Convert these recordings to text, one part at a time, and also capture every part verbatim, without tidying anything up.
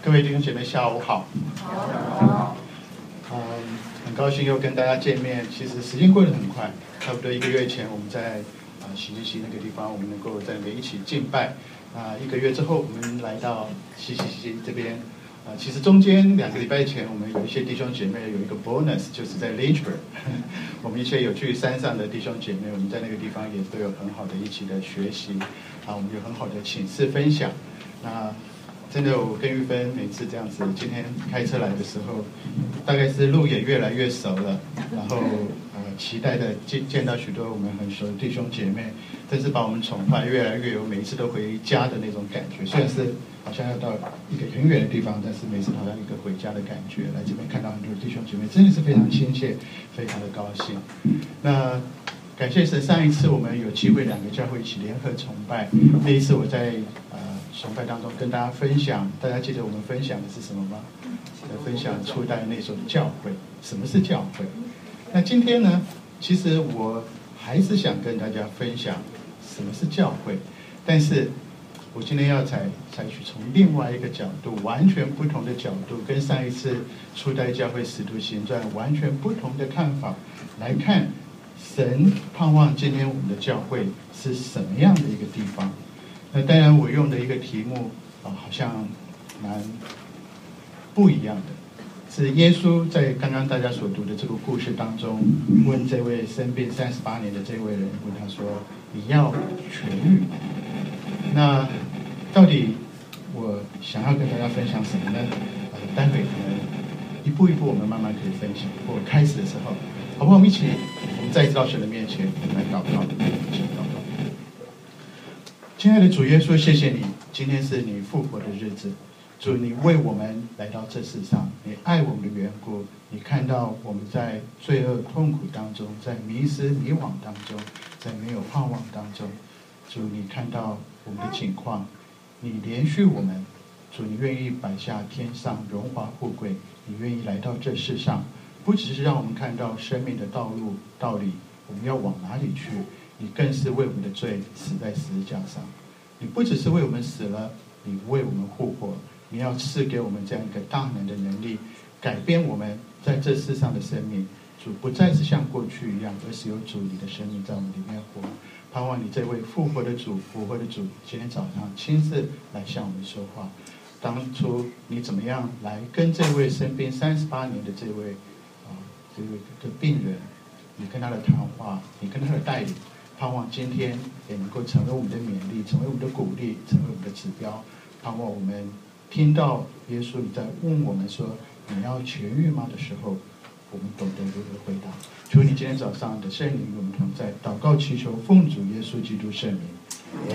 各位弟兄姐妹，下午好。好。嗯，很高兴又跟大家见面。其实时间过得很快，差不多一个月前，我们在啊喜喜西那个地方，我们能够在那边一起敬拜。啊，一个月之后，我们来到喜喜西这边。啊，其实中间两个礼拜前，我们有一些弟兄姐妹有一个 bonus， 就是在 Lynchburg， 我们一些有去山上的弟兄姐妹，我们在那个地方也都有很好的一起的学习。啊，我们有很好的请示分享。那真的，我跟玉芬每次这样子，今天开车来的时候，大概是路也越来越熟了，然后呃，期待的见见到许多我们很熟的弟兄姐妹，真是把我们宠坏，越来越有每一次都回家的那种感觉。虽然是好像要到一个很远的地方，但是每次好像一个回家的感觉。来这边看到很多弟兄姐妹，真的是非常亲切，非常的高兴。那感谢神，上一次我们有机会两个教会一起联合崇拜，那一次我在呃崇拜当中跟大家分享，大家记得我们分享的是什么吗？分享初代那时候的教会，什么是教会？那今天呢，其实我还是想跟大家分享什么是教会，但是我今天要采采取从另外一个角度，完全不同的角度，跟上一次初代教会使徒行传完全不同的看法来看。神盼望今天我们的教会是什么样的一个地方？那当然，我用的一个题目啊，好像蛮不一样的。是耶稣在刚刚大家所读的这个故事当中，问这位生病三十八年的这位人，问他说：“你要痊愈？”那到底我想要跟大家分享什么呢？呃，待会可能一步一步我们慢慢可以分享。我开始的时候，好不好？我们一起。我们再一次到神的面前来祷告，一起祷告。亲爱的主耶稣，谢谢你，今天是你复活的日子。主，你为我们来到这世上，你爱我们的缘故，你看到我们在罪恶痛苦当中，在迷失迷惘当中，在没有盼望当中。主，你看到我们的境况，你怜恤我们。主，你愿意摆下天上荣华富贵，你愿意来到这世上。不只是让我们看到生命的道路道理，我们要往哪里去？你更是为我们的罪死在十字架上。你不只是为我们死了，你为我们复活。你要赐给我们这样一个大能的能力，改变我们在这世上的生命。主不再是像过去一样，而是有主你的生命在我们里面活。盼望你这位复活的主，复活的主，今天早上亲自来向我们说话。当初你怎么样来跟这位生病三十八年的这位？这位的病人，你跟他的谈话，你跟他的带领，盼望今天也能够成为我们的勉励，成为我们的鼓励，成为我们的指标。盼望我们听到耶稣你在问我们说你要痊愈吗的时候，我们懂得如何回答。求你今天早上的圣灵与我们同在，祷告祈求奉主耶稣基督圣名。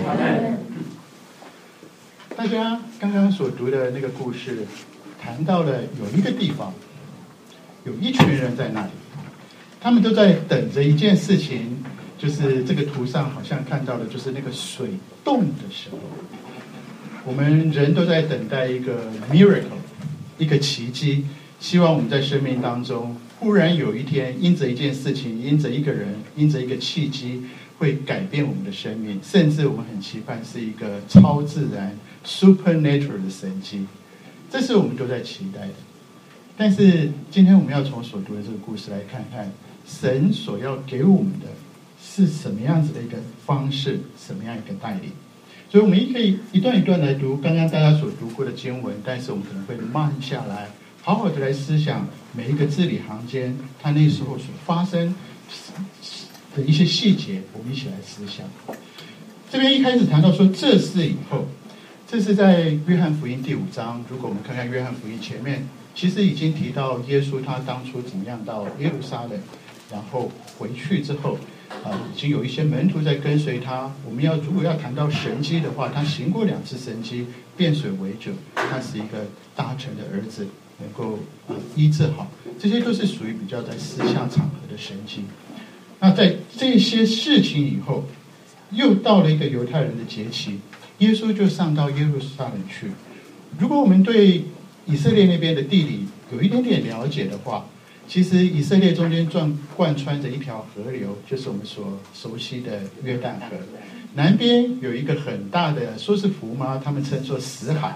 大家刚刚所读的那个故事，谈到了有一个地方。有一群人在那里，他们都在等着一件事情，就是这个图上好像看到的，就是那个水动的时候，我们人都在等待一个 miracle， 一个奇迹，希望我们在生命当中，忽然有一天，因着一件事情，因着一个人，因着一个契机，会改变我们的生命，甚至我们很期盼是一个超自然 supernatural 的神迹，这是我们都在期待的。但是今天我们要从所读的这个故事来看看，神所要给我们的是什么样子的一个方式，什么样一个带领。所以我们也可以一段一段来读刚刚大家所读过的经文，但是我们可能会慢下来，好好的来思想每一个字里行间，它那时候所发生的一些细节，我们一起来思想。这边一开始谈到说这事以后，这是在约翰福音第五章。如果我们看看约翰福音前面，其实已经提到耶稣他当初怎么样到耶路撒冷，然后回去之后，啊、呃，已经有一些门徒在跟随他。我们要如果要谈到神迹的话，他行过两次神迹，变水为酒，他是一个大臣的儿子，能够啊、呃、医治好，这些都是属于比较在私下场合的神迹。那在这些事情以后，又到了一个犹太人的节期，耶稣就上到耶路撒冷去。如果我们对以色列那边的地理有一点点了解的话，其实以色列中间贯贯穿着一条河流，就是我们所熟悉的约旦河。南边有一个很大的，说是湖吗？他们称作死海。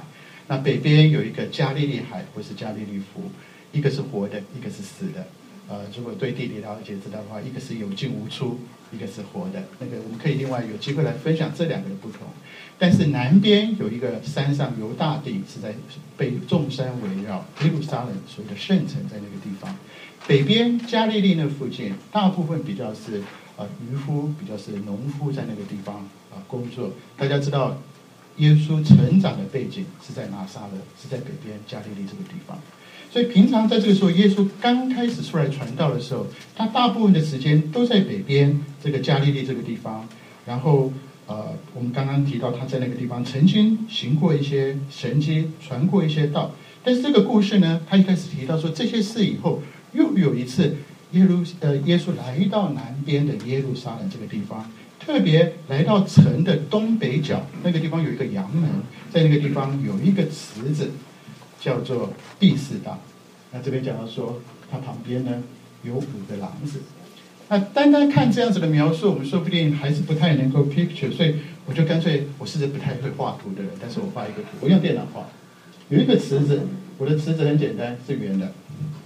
那北边有一个加利利海或是加利利湖，一个是活的，一个是死的。呃，如果对地理了解知道的话，一个是有进无出，一个是活的。那个我们可以另外有机会来分享这两个的不同。但是南边有一个山上犹大地是在被众山围绕，耶路撒冷所谓的圣城在那个地方。北边加利利那附近，大部分比较是呃渔夫，比较是农夫在那个地方啊、呃、工作。大家知道，耶稣成长的背景是在拿撒勒，是在北边加利利这个地方。所以平常在这个时候，耶稣刚开始出来传道的时候，他大部分的时间都在北边这个加利利这个地方。然后呃，我们刚刚提到他在那个地方曾经行过一些神迹，传过一些道。但是这个故事呢，他一开始提到说这些事以后，又有一次耶路呃耶稣来到南边的耶路撒冷这个地方，特别来到城的东北角，那个地方有一个阳门，在那个地方有一个池子，叫做毕士大。那这边讲到说，它旁边呢有五个廊子。那单单看这样子的描述，我们说不定还是不太能够 picture， 所以我就干脆，我是不太会画图的人，但是我画一个图，我用电脑画。有一个池子，我的池子很简单，是圆的。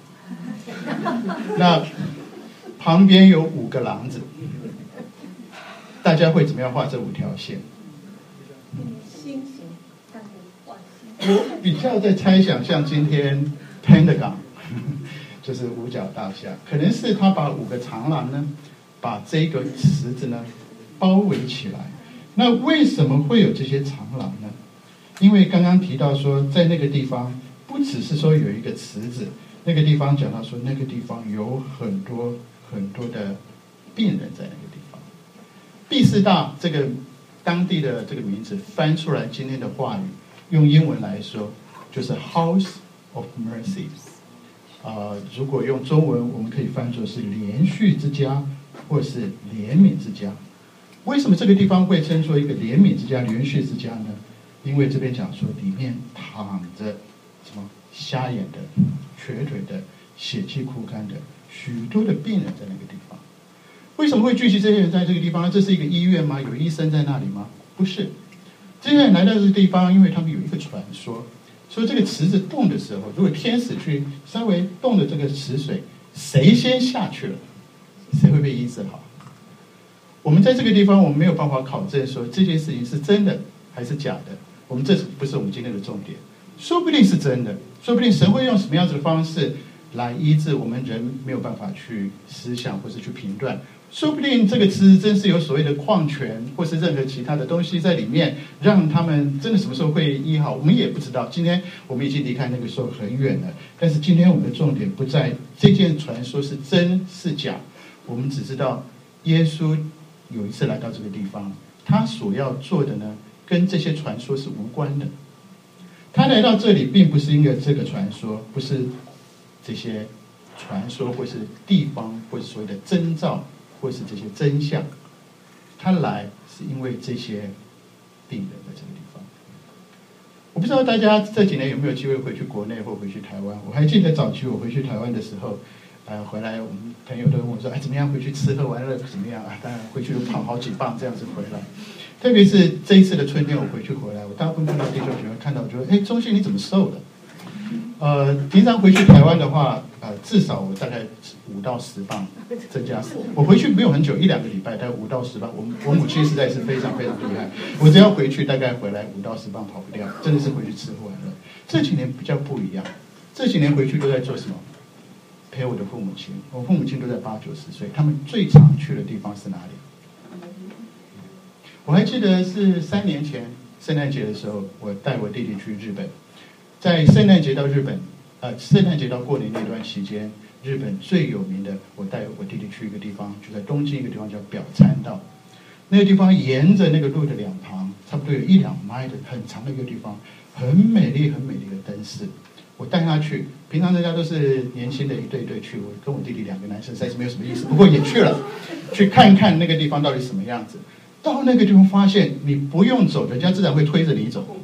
那旁边有五个廊子，大家会怎么样画这五条线？ 星形，大概画星。 我比较在猜想，像今天 Pentagon， 就是五角大厦，可能是他把五个长廊呢，把这个池子呢包围起来。那为什么会有这些长廊呢？因为刚刚提到说，在那个地方不只是说有一个池子，那个地方讲到说，那个地方有很多很多的病人在那个地方。毕士大这个当地的这个名字翻出来，今天的话语用英文来说就是 House of Mercy。呃，如果用中文，我们可以翻作是连续之家，或是怜悯之家。为什么这个地方会称作一个怜悯之家、连续之家呢？因为这边讲说，里面躺着什么瞎眼的、瘸腿的、血气枯干的许多的病人在那个地方。为什么会聚集这些人在这个地方？这是一个医院吗？有医生在那里吗？不是。这些人来到这个地方，因为他们有一个传说，说这个池子动的时候，如果天使去稍微动了这个池水，谁先下去了，谁会被医治好。我们在这个地方，我们没有办法考证说这件事情是真的还是假的。我们这不是我们今天的重点，说不定是真的，说不定神会用什么样子的方式来医治我们人没有办法去思想或是去评断。说不定这个池真是有所谓的矿泉或是任何其他的东西在里面，让他们真的什么时候会医好，我们也不知道。今天我们已经离开那个时候很远了，但是今天我们的重点不在这件传说是真是假，我们只知道耶稣有一次来到这个地方，他所要做的呢，跟这些传说是无关的。他来到这里并不是因为这个传说，不是这些传说或是地方或是所谓的征兆或是这些真相，他来是因为这些病人在这个地方。我不知道大家这几年有没有机会回去国内或回去台湾。我还记得早期我回去台湾的时候，呃，回来我们朋友都问我说，哎，怎么样回去吃喝玩乐怎么样啊？当然回去就胖好几磅这样子回来。特别是这一次的春天，我回去回来，我大部分看到弟兄姐妹看到，我觉得，哎，钟信你怎么瘦了？呃，平常回去台湾的话，呃，至少我大概五到十磅增加。我回去没有很久，一两个礼拜，大概五到十磅。我我母亲实在是非常非常厉害，我只要回去大概回来五到十磅跑不掉，真的是回去吃喝玩乐。这几年比较不一样，这几年回去都在做什么？陪我的父母亲，我父母亲都在八九十岁，他们最常去的地方是哪里？我还记得是三年前圣诞节的时候，我带我弟弟去日本。在圣诞节到日本，呃，圣诞节到过年那段期间，日本最有名的，我带我弟弟去一个地方，就在东京一个地方叫表参道。那个地方沿着那个路的两旁，差不多有一两迈的很长的一个地方，很美丽很美丽的灯饰。我带他去，平常人家都是年轻的一对一对去，我跟我弟弟两个男生实在是没有什么意思，不过也去了，去看看那个地方到底什么样子。到那个地方发现，你不用走，人家自然会推着你走。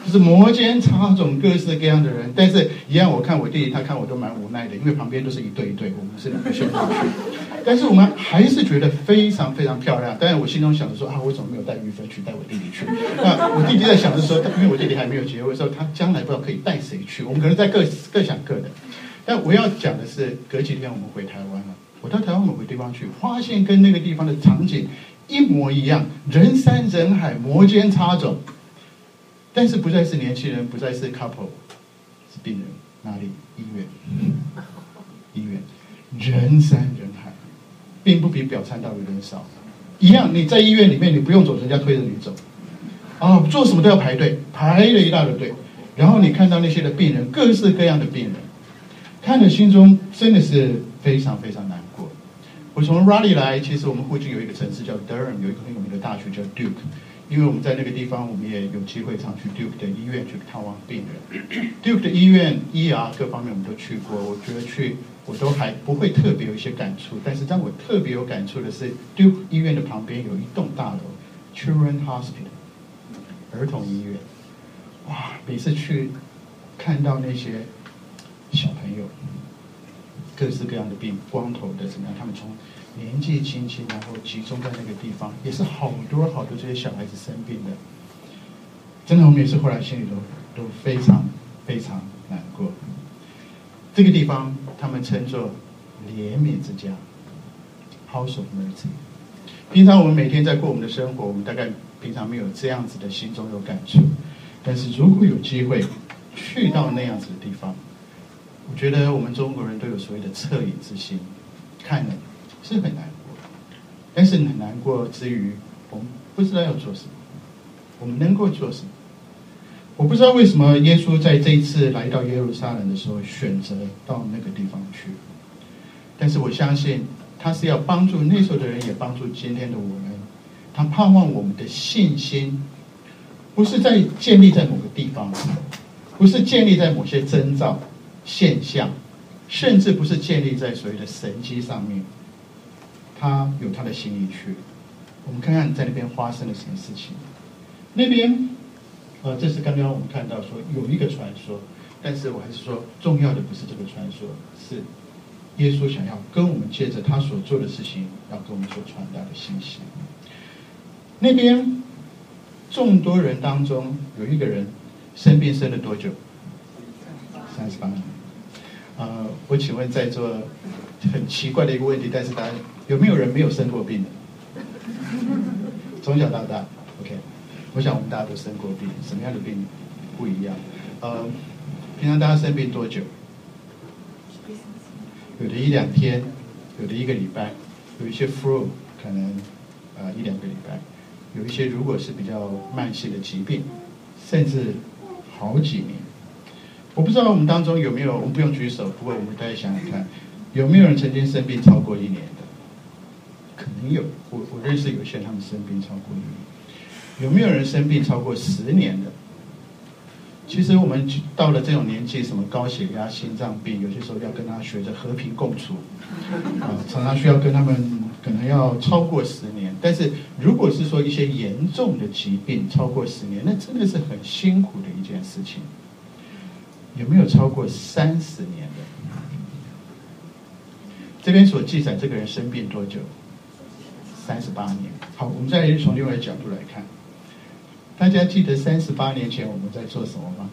就是摩肩擦踵，各式各样的人。但是一样，我看我弟弟，他看我都蛮无奈的，因为旁边都是一对一对，我们是两个兄弟去。但是我们还是觉得非常非常漂亮。但是我心中想着说啊，我怎么没有带玉芬去带我弟弟去？那我弟弟在想的时候，因为我弟弟还没有结婚的时候，他将来不知道可以带谁去。我们可能在各各想各的。但我要讲的是，隔几天我们回台湾了。我到台湾某个地方去，发现跟那个地方的场景一模一样，人山人海，摩肩擦踵。但是不再是年轻人，不再是 couple， 是病人。哪里？医院。医院，人山人海，并不比表参道有人少。一样，你在医院里面，你不用走，人家推着你走。啊，做什么都要排队，排了一大堆队。然后你看到那些的病人，各式各样的病人，看了心中真的是非常非常难过。我从 Raleigh 来，其实我们附近有一个城市叫 Durham， 有一个很有名的大学叫 Duke。因为我们在那个地方，我们也有机会常去 Duke 的医院去探望病人。Duke 的医院 E R 各方面我们都去过，我觉得去我都还不会特别有一些感触。但是让我特别有感触的是 Duke 医院的旁边有一栋大楼 Children Hospital 儿童医院。哇，每次去看到那些小朋友，各式各样的病，光头的怎么样，他们从年纪轻轻，然后集中在那个地方，也是好多好多这些小孩子生病的。真的，我们也是后来心里都都非常非常难过。这个地方他们称作怜悯之家 ，House of Mercy。平常我们每天在过我们的生活，我们大概平常没有这样子的心中有感触。但是如果有机会去到那样子的地方，我觉得我们中国人都有所谓的恻隐之心，看了是很难过，但是很难过之余，我们不知道要做什么，我们能够做什么？我不知道为什么耶稣在这一次来到耶路撒冷的时候选择到那个地方去，但是我相信他是要帮助那时候的人，也帮助今天的我们。他盼望我们的信心不是在建立在某个地方，不是建立在某些征兆现象，甚至不是建立在所谓的神迹上面。他有他的心意去。我们看看在那边发生了什么事情。那边，呃，这是刚刚我们看到说有一个传说，但是我还是说重要的不是这个传说，是耶稣想要跟我们借着他所做的事情，要跟我们所传达的信息。那边众多人当中有一个人生病生了多久？三十八年。呃，我请问在座很奇怪的一个问题，但是大家有没有人没有生过病的？从小到大 ，OK， 我想我们大家都生过病，什么样的病不一样？呃，平常大家生病多久？有的一两天，有的一个礼拜，有一些 flu 可能呃一两个礼拜，有一些如果是比较慢性的疾病，甚至好几年。我不知道我们当中有没有，我们不用举手，不过我们大家想想看，有没有人曾经生病超过一年的？可能有，我我认识有些人他们生病超过一年。有没有人生病超过十年的？其实我们到了这种年纪，什么高血压、心脏病，有些时候要跟他学着和平共处，啊，常常需要跟他们可能要超过十年。但是如果是说一些严重的疾病超过十年，那真的是很辛苦的一件事情。有没有超过三十年的？这边所记载这个人生病多久？三十八年。好，我们再从另外一个角度来看，大家记得三十八年前我们在做什么吗？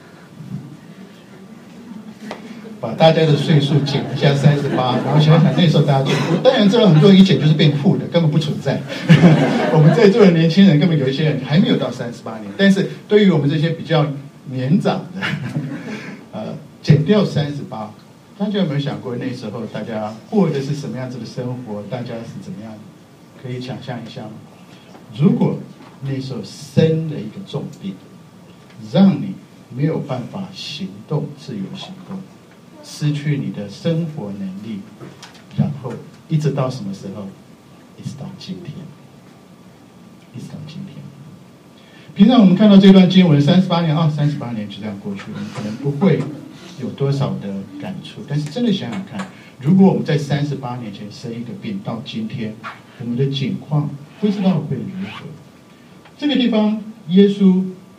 把大家的岁数减一下三十八，然后想想那时候大家做，当然知道很多一减就是变负的，根本不存在。我们在座的年轻人根本有一些人还没有到三十八年，但是对于我们这些比较年长的，呃，减掉三十八，大家有没有想过那时候大家过的是什么样子的生活？大家是怎么样？可以想象一下吗？如果那时候生了一个重病，让你没有办法行动，自由行动，失去你的生活能力，然后一直到什么时候？一直到今天，一直到今天。平常我们看到这段经文，三十八年啊，三十八年就这样过去了，可能不会有多少的感触。但是真的想想看，如果我们在三十八年前生一个病，到今天，我们的境况不知道会如何。这个地方，耶稣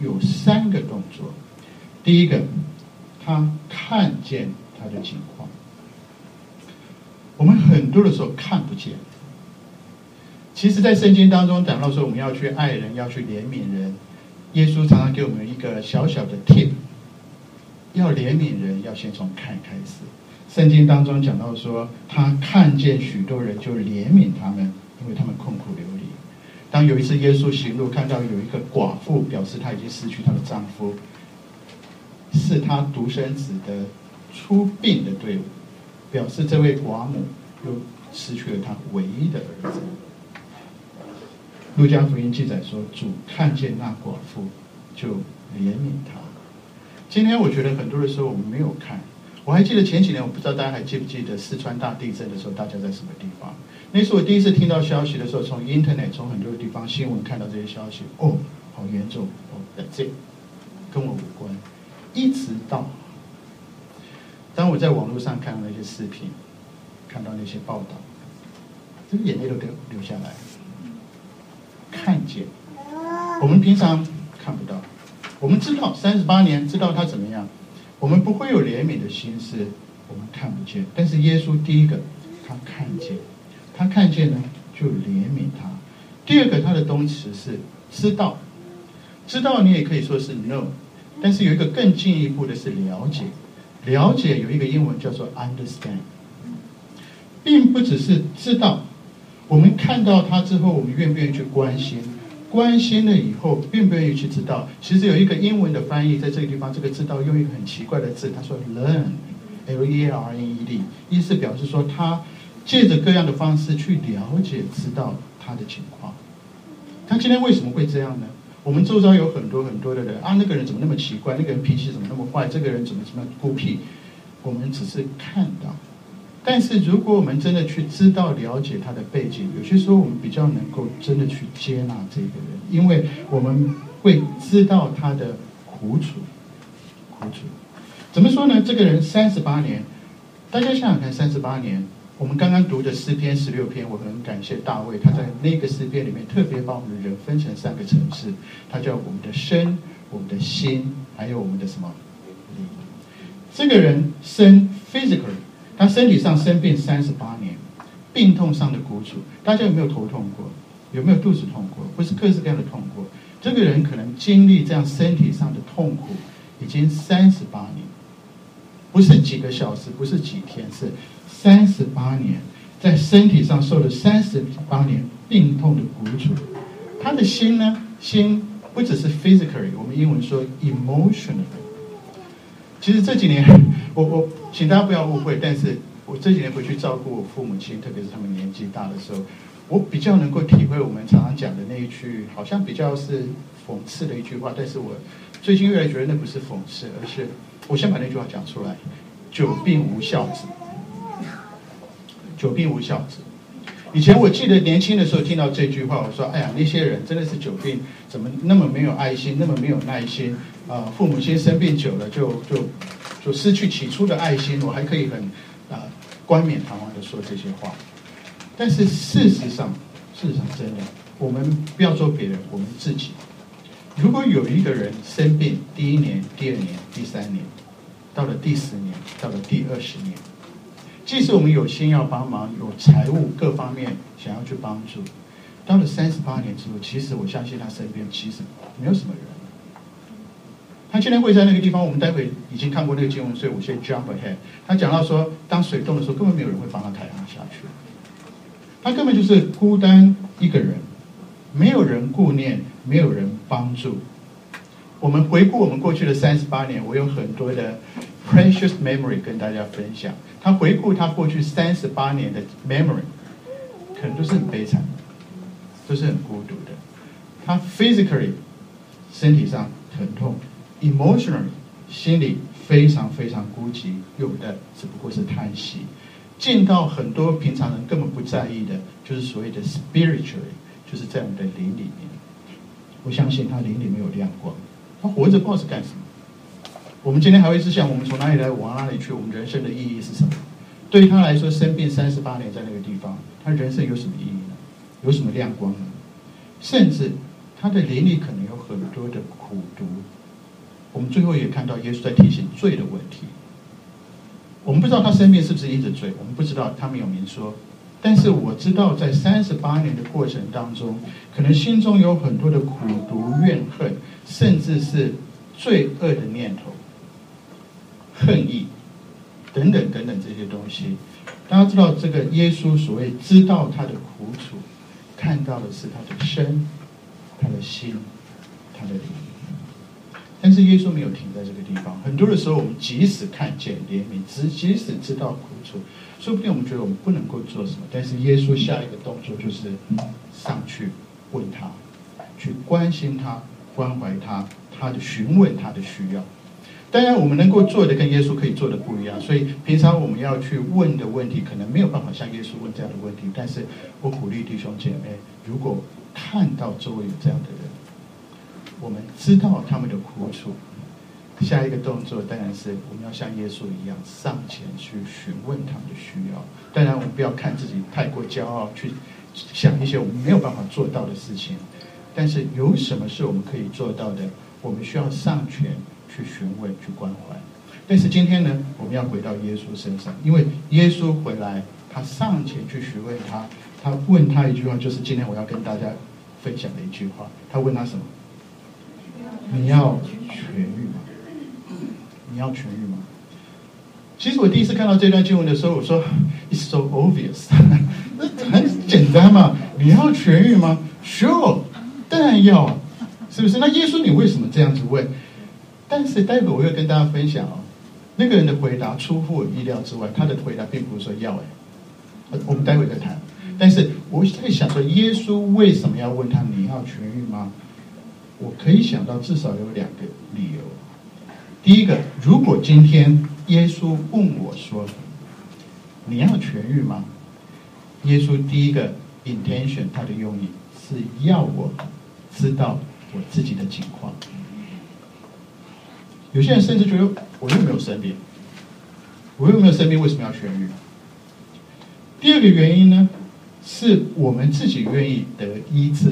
有三个动作。第一个，他看见他的情况。我们很多的时候看不见。其实在圣经当中讲到说我们要去爱人，要去怜悯人，耶稣常常给我们一个小小的 tip， 要怜悯人要先从看开始。圣经当中讲到说他看见许多人就怜悯他们，因为他们困苦流离。当有一次耶稣行路看到有一个寡妇，表示她已经失去她的丈夫，是她独生子的出殡的队伍，表示这位寡母又失去了她唯一的儿子。路加福音记载说，主看见那寡妇就怜悯她。今天我觉得很多的时候我们没有看。我还记得前几年，我不知道大家还记不记得四川大地震的时候，大家在什么地方？那是我第一次听到消息的时候，从 Internet 从很多地方新闻看到这些消息，哦，好严重，哦 ，that's it， 跟我无关。一直到当我在网络上看到那些视频，看到那些报道，这个眼泪都流流下来。看见，我们平常看不到，我们知道三十八年，知道他怎么样，我们不会有怜悯的心思，我们看不见。但是耶稣第一个，他看见，他看见呢，就怜悯他。第二个，他的动词是知道，知道你也可以说是 know， 但是有一个更进一步的是了解。了解有一个英文叫做 understand， 并不只是知道。我们看到他之后，我们愿不愿意去关心？关心了以后，愿不愿意去知道？其实有一个英文的翻译，在这个地方，这个知道用一个很奇怪的字，他说 learn，L E A R N E D， 意思表示说他借着各样的方式去了解、知道他的情况。他今天为什么会这样呢？我们周遭有很多很多的人啊，那个人怎么那么奇怪？那个人脾气怎么那么坏？这个人怎么怎么孤僻？我们只是看到。但是如果我们真的去知道了解他的背景，有些时候我们比较能够真的去接纳这个人，因为我们会知道他的苦楚。苦楚怎么说呢？这个人三十八年，大家想想看，三十八年，我们刚刚读的诗篇十六篇，我很感谢大卫，他在那个诗篇里面特别把我们的人分成三个层次，他叫我们的身、我们的心，还有我们的什么灵。这个人身 physically。他身体上生病三十八年，病痛上的苦楚，大家有没有头痛过？有没有肚子痛过？不是各式各样的痛过。这个人可能经历这样身体上的痛苦已经三十八年，不是几个小时，不是几天，是三十八年，在身体上受了三十八年病痛的苦楚。他的心呢？心不只是 physically， 我们英文说 emotionally。其实这几年，我我请大家不要误会，但是我这几年回去照顾我父母亲，特别是他们年纪大的时候，我比较能够体会我们常常讲的那一句，好像比较是讽刺的一句话，但是我最近越来越觉得那不是讽刺，而是我先把那句话讲出来：久病无孝子。久病无孝子。以前我记得年轻的时候听到这句话，我说：“哎呀，那些人真的是久病，怎么那么没有爱心，那么没有耐心？啊、呃，父母亲生病久了就，就就就失去起初的爱心。我还可以很啊、呃、冠冕堂皇的说这些话。但是事实上，事实上真的，我们不要说别人，我们自己。如果有一个人生病，第一年、第二年、第三年，到了第十年，到了第二十年。”即使我们有心要帮忙，有财务各方面想要去帮助，到了三十八年之后，其实我相信他身边其实没有什么人。他今天会在那个地方，我们待会已经看过那个经文，所以我先 jump ahead。他讲到说，当水动的时候，根本没有人会帮他抬他下去，他根本就是孤单一个人，没有人顾念，没有人帮助。我们回顾我们过去的三十八年，我有很多的 precious memory 跟大家分享。他回顾他过去三十八年的 memory， 可能都是很悲惨的，都是很孤独的。他 physically 身体上疼痛 ，emotionally 心里非常非常孤寂，有的只不过是叹息。进到很多平常人根本不在意的，就是所谓的 spiritually， 就是在我们的灵里面。我相信他灵里面有亮光。他活着不知道是干什么。我们今天还会是想我们从哪里来，往哪里去，我们人生的意义是什么？对于他来说，生病三十八年在那个地方，他人生有什么意义呢？有什么亮光呢？甚至他的灵里可能有很多的苦毒。我们最后也看到耶稣在提醒罪的问题。我们不知道他生病是不是因着罪，我们不知道，他没有明说。但是我知道在三十八年的过程当中，可能心中有很多的苦毒、怨恨，甚至是罪恶的念头、恨意等等等等这些东西。大家知道这个耶稣所谓知道他的苦楚，看到的是他的身、他的心、他的灵。但是耶稣没有停在这个地方。很多的时候，我们即使看见怜悯，即即使知道苦楚，说不定我们觉得我们不能够做什么。但是耶稣下一个动作就是上去问他，去关心他、关怀他，他的询问他的需要。当然，我们能够做的跟耶稣可以做的不一样，所以平常我们要去问的问题，可能没有办法像耶稣问这样的问题。但是我鼓励弟兄姐妹，如果看到周围有这样的人，我们知道他们的苦楚，下一个动作当然是我们要像耶稣一样上前去询问他们的需要。当然，我们不要看自己太过骄傲，去想一些我们没有办法做到的事情。但是有什么是我们可以做到的，我们需要上前去询问、去关怀。但是今天呢，我们要回到耶稣身上，因为耶稣回来，他上前去询问他，他问他一句话，就是今天我要跟大家分享的一句话。他问他什么？你要痊愈吗？你要痊愈吗？其实我第一次看到这段经文的时候，我说 "It's so obvious"， 很简单嘛。你要痊愈吗 ？Sure， 当然要，是不是？那耶稣你为什么这样子问？但是待会我会跟大家分享哦，那个人的回答出乎我意料之外。他的回答并不是说要哎，我们待会再谈。但是我在想说，耶稣为什么要问他你要痊愈吗？我可以想到至少有两个理由。第一个，如果今天耶稣问我说你要痊愈吗？耶稣第一个 intention， 他的用意是要我知道我自己的情况。有些人甚至觉得我又没有生病，我又没有生病，为什么要痊愈？第二个原因呢，是我们自己愿意得医治。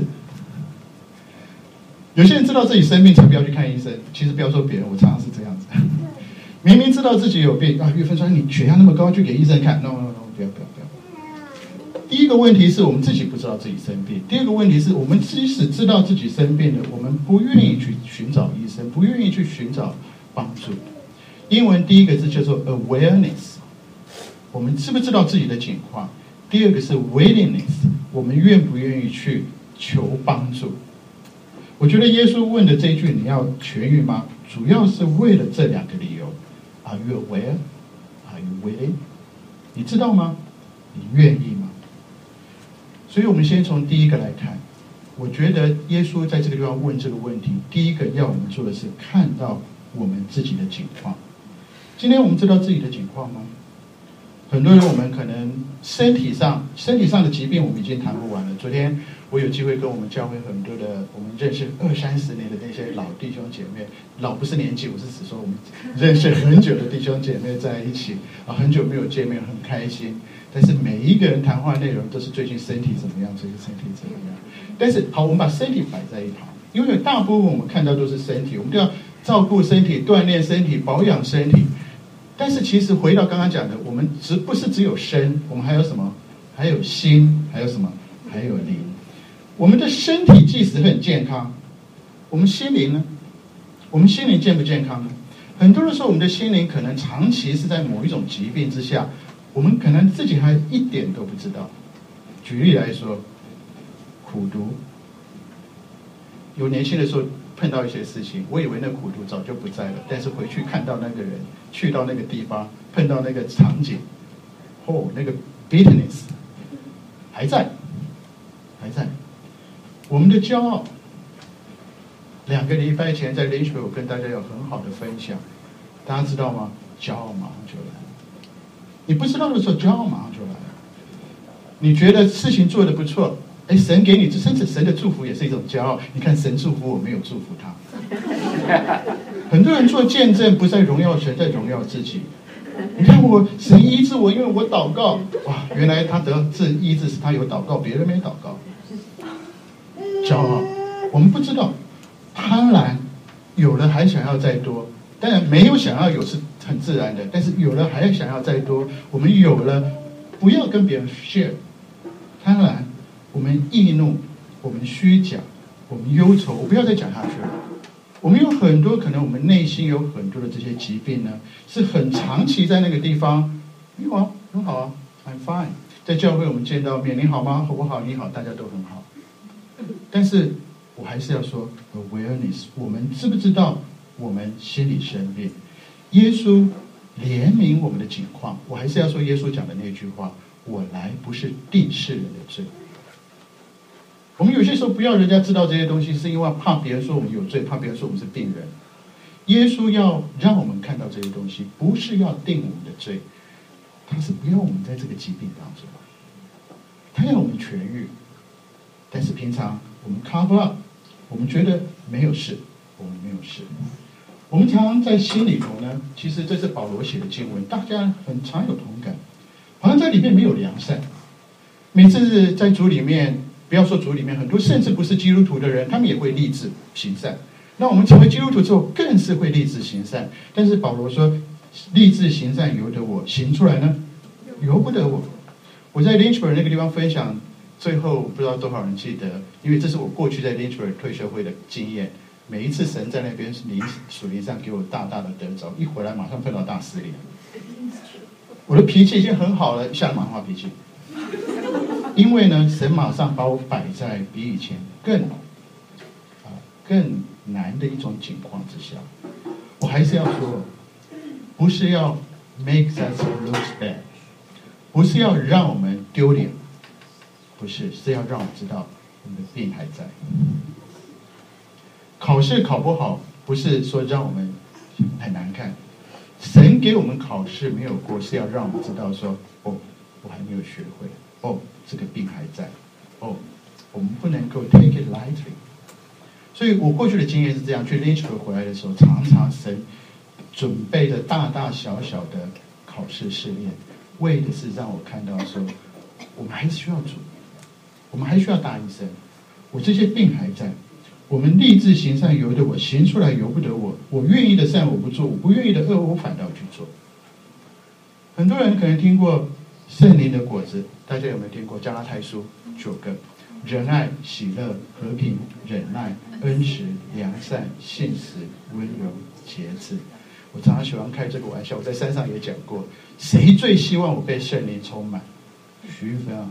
有些人知道自己生病才不要去看医生，其实不要说别人，我常常是这样子。明明知道自己有病啊，岳芬说你血压那么高，去给医生看 ，no no no， 不要不要不要。第一个问题是我们自己不知道自己生病，第二个问题是我们即使知道自己生病了，我们不愿意去寻找医生，不愿意去寻找帮助。英文第一个字叫做 awareness， 我们知不知道自己的情况？第二个是 willingness， 我们愿不愿意去求帮助？我觉得耶稣问的这一句你要痊愈吗？主要是为了这两个理由。Are you aware? Are you willing? 你知道吗？你愿意吗？所以我们先从第一个来看。我觉得耶稣在这个地方问这个问题，第一个要我们做的是看到我们自己的情况。今天我们知道自己的情况吗？很多人我们可能身体上身体上的疾病我们已经谈不完了。昨天我有机会跟我们教会很多的我们认识二三十年的那些老弟兄姐妹，老不是年纪，我是指说我们认识很久的弟兄姐妹在一起啊，很久没有见面，很开心。但是每一个人谈话内容都是最近身体怎么样，最近身体怎么样。但是好，我们把身体摆在一旁，因为大部分我们看到都是身体，我们都要照顾身体、锻炼身体、保养身体。但是其实回到刚刚讲的，我们只不是只有身，我们还有什么？还有心，还有什么？还有灵。我们的身体即使很健康，我们心灵呢？我们心灵健不健康呢？很多的时候，我们的心灵可能长期是在某一种疾病之下，我们可能自己还一点都不知道。举例来说，苦毒。有年轻的时候碰到一些事情，我以为那苦毒早就不在了，但是回去看到那个人，去到那个地方，碰到那个场景，哦，那个 bitterness 还在，还在。我们的骄傲，两个礼拜前在灵学我跟大家有很好的分享，大家知道吗？骄傲马上就来了。你不知道的时候，骄傲马上就来了。你觉得事情做得不错，哎，神给你，甚至神的祝福也是一种骄傲。你看神祝福我，没有祝福他。很多人做见证不在荣耀神，在荣耀自己。你看我神医治我，因为我祷告，哇，原来他得治医治是他有祷告，别人没祷告。骄傲，我们不知道， 贪婪有了还想要再多，当然没有想要有是很自然的，但是有了还要想要再多。我们有了不要跟别人 share， 贪婪，我们易怒，我们虚假，我们忧愁，我不要再讲下去了。我们有很多可能我们内心有很多的这些疾病呢，是很长期在那个地方。你好，很好啊 ，I'm fine。在教会我们见到面，你好吗？我好，你好，大家都很好。但是我还是要说 awareness， 我们知不知道我们心里生病？耶稣怜悯我们的境况，我还是要说耶稣讲的那句话：我来不是定世人的罪。我们有些时候不要人家知道这些东西，是因为怕别人说我们有罪，怕别人说我们是病人。耶稣要让我们看到这些东西，不是要定我们的罪，他是不要我们在这个疾病当中，他要我们痊愈。但是平常我们 cover up， 我们觉得没有事，我们没有事。我们常常在心里头呢，其实这是保罗写的经文，大家很常有同感，好像在里面没有良善。每次在主里面，不要说主里面，很多甚至不是基督徒的人，他们也会立志行善。那我们成为基督徒之后，更是会立志行善。但是保罗说，立志行善由得我，行出来呢，由不得我。我在 Lynchburg 那个地方分享，最后不知道多少人记得，因为这是我过去在 Lynchburg 退休会的经验。每一次神在那边灵属灵上给我大大的得着，一回来马上碰到大失联。我的脾气已经很好了，一下马上发脾气。因为呢，神马上把我摆在比以前更啊更难的一种境况之下。我还是要说，不是要 make us look bad， 不是要让我们丢脸，不是，是要让我们知道我们的病还在。考试考不好，不是说让我们很难看。神给我们考试没有过，是要让我们知道说，哦，我还没有学会，哦，这个病还在，哦，我们不能够 take it lightly。所以我过去的经验是这样，去 Lynchburg 回来的时候，常常神准备的大大小小的考试试炼，为的是让我看到说，我们还是需要主，我们还需要大医生，我这些病还在。我们立志行善由得我，行出来由不得我。我愿意的善我不做，我不愿意的恶我反倒去做。很多人可能听过圣灵的果子，大家有没有听过？加拉太书九个：仁爱、喜乐、和平、忍耐、恩慈、良善、信实、温柔、节制。我常常喜欢开这个玩笑，我在山上也讲过，谁最希望我被圣灵充满？徐玉芬啊。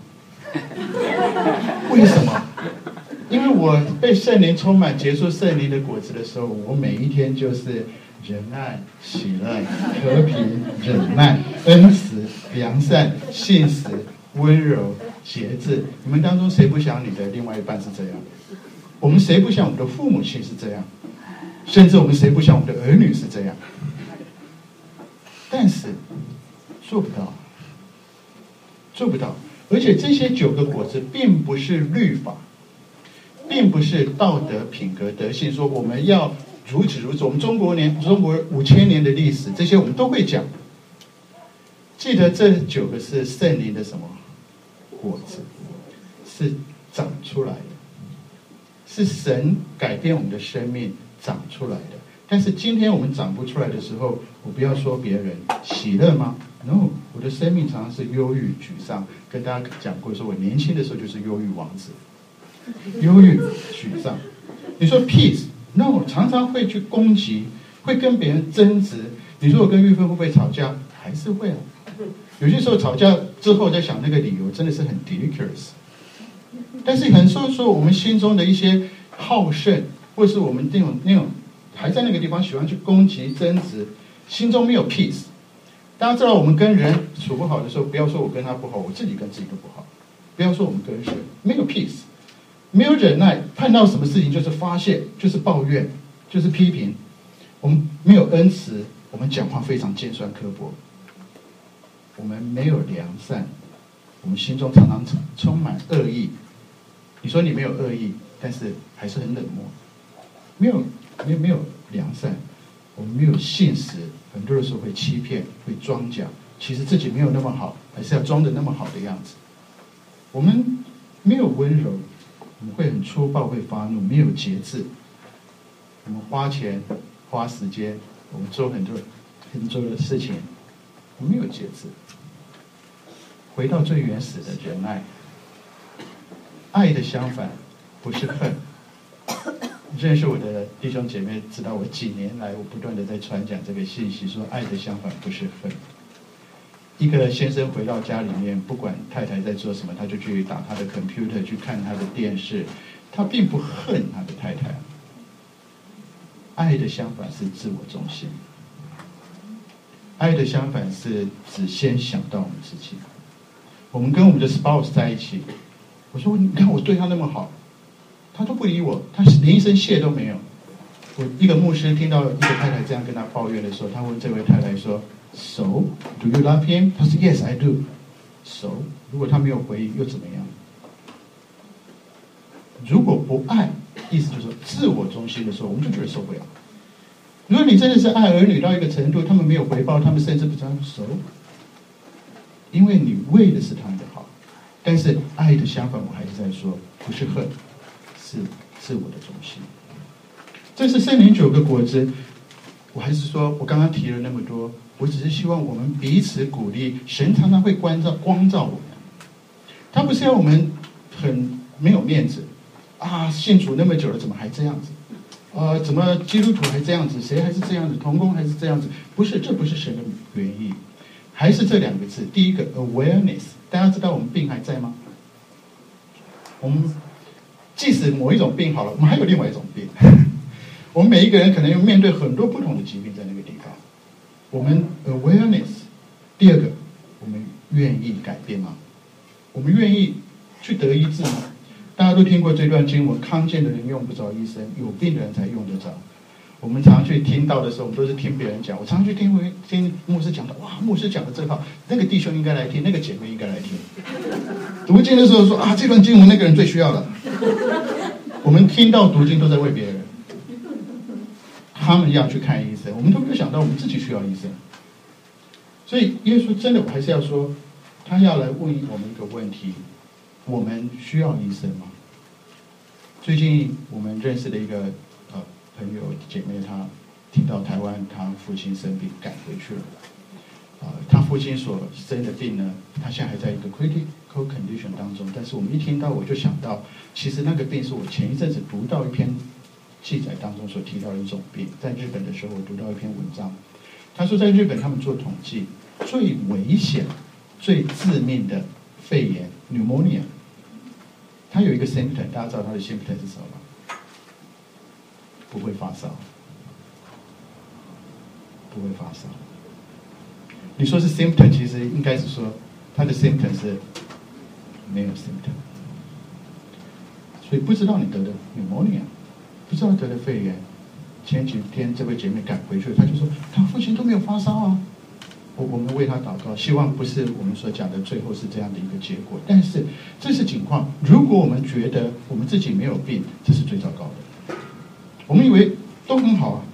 为什么？因为我被圣灵充满，结出圣灵的果子的时候，我每一天就是仁爱、喜乐、和平、忍耐、恩慈、良善、信实、温柔、节制。你们当中谁不想你的另外一半是这样？我们谁不想我们的父母亲是这样？甚至我们谁不想我们的儿女是这样？但是做不到，做不到。而且这些九个果子并不是律法，并不是道德品格德性，说我们要如此如此。我们中国年中国五千年的历史，这些我们都会讲。记得这九个是圣灵的什么果子？是长出来的，是神改变我们的生命长出来的。但是今天我们长不出来的时候，我不要说别人喜乐吗 ？No， 我的生命常常是忧郁、沮丧。跟大家讲过，说我年轻的时候就是忧郁王子，忧郁、沮丧。你说 peace，no， 常常会去攻击，会跟别人争执。你说我跟玉芬会不会吵架？还是会啊。有些时候吵架之后在想那个理由，真的是很 ridiculous。但是很多时候我们心中的一些好胜，或是我们那种那种还在那个地方喜欢去攻击、争执，心中没有 peace。大家知道，我们跟人处不好的时候，不要说我跟他不好，我自己跟自己都不好。不要说我们跟谁，没有 peace， 没有忍耐，碰到什么事情就是发泄，就是抱怨，就是批评。我们没有恩慈，我们讲话非常尖酸刻薄。我们没有良善，我们心中常常充满恶意。你说你没有恶意，但是还是很冷漠。没有，没有没有良善，我们没有信实。很多的时候会欺骗，会装假，其实自己没有那么好，还是要装的那么好的样子。我们没有温柔，我们会很粗暴，会发怒，没有节制。 我们花钱、花时间，我们做很多很多的事情，我们没有节制。回到最原始的仁爱，爱的相反不是恨。认识我的弟兄姐妹知道，我几年来我不断的在传讲这个信息，说爱的相反不是恨。一个先生回到家里面，不管太太在做什么，他就去打他的 computer， 去看他的电视，他并不恨他的太太。爱的相反是自我中心，爱的相反是只先想到我们自己。我们跟我们的 spouse 在一起，我说你看我对他那么好，他都不理我，他连一声谢都没有。我一个牧师听到一个太太这样跟他抱怨的时候，他问这位太太说 So, do you love him? 他说 Yes, I do. So, 如果他没有回应又怎么样？如果不爱，意思就是说自我中心的时候，我们就觉得受不了。如果你真的是爱儿女到一个程度，他们没有回报，他们甚至不知道熟，因为你为的是他们的好。但是爱的相反，我还是在说，不是恨，是自我的中心。这是圣灵九个果子。我还是说，我刚刚提了那么多，我只是希望我们彼此鼓励。神常常会光照光照我们，他不是要我们很没有面子啊，信主那么久了，怎么还这样子？呃，怎么基督徒还这样子？谁还是这样子？同工还是这样子？不是，这不是神的原意，还是这两个字。第一个 awareness， 大家知道我们病还在吗？我们即使某一种病好了，我们还有另外一种病。我们每一个人可能要面对很多不同的疾病在那个地方。我们 awareness， 第二个，我们愿意改变吗？我们愿意去得医治吗？大家都听过这段经文，康健的人用不着医生，有病的人才用得着。我们常去听到的时候，我们都是听别人讲。我常去听听牧师讲的，哇，牧师讲的真好，那个弟兄应该来听，那个姐妹应该来听。读经的时候说啊，这段经文那个人最需要了。我们听到读经都在为别人，他们要去看医生，我们都没有想到我们自己需要医生。所以耶稣真的，我还是要说，他要来问我们一个问题：我们需要医生吗？最近我们认识的一个呃朋友姐妹，她听到台湾她父亲生病赶回去了。呃，她父亲所生的病呢，她现在还在一个 critical condition 当中。但是我们一听到，我就想到，其实那个病是我前一阵子读到一篇记载当中所提到的一种病。在日本的时候，我读到一篇文章，他说在日本他们做统计，最危险、最致命的肺炎 pneumonia。它有一个 symptom， 大家知道它的 symptom 是什么吗？不会发烧，不会发烧。你说是 symptom， 其实应该是说它的 symptom 是没有 symptom， 所以不知道你得的 pneumonia， 不知道得的肺炎。前几天这位姐妹赶回去，她就说她父亲都没有发烧啊。我我们为他祷告，希望不是我们所讲的最后是这样的一个结果。但是这是情况，如果我们觉得我们自己没有病，这是最糟糕的。我们以为都很好啊，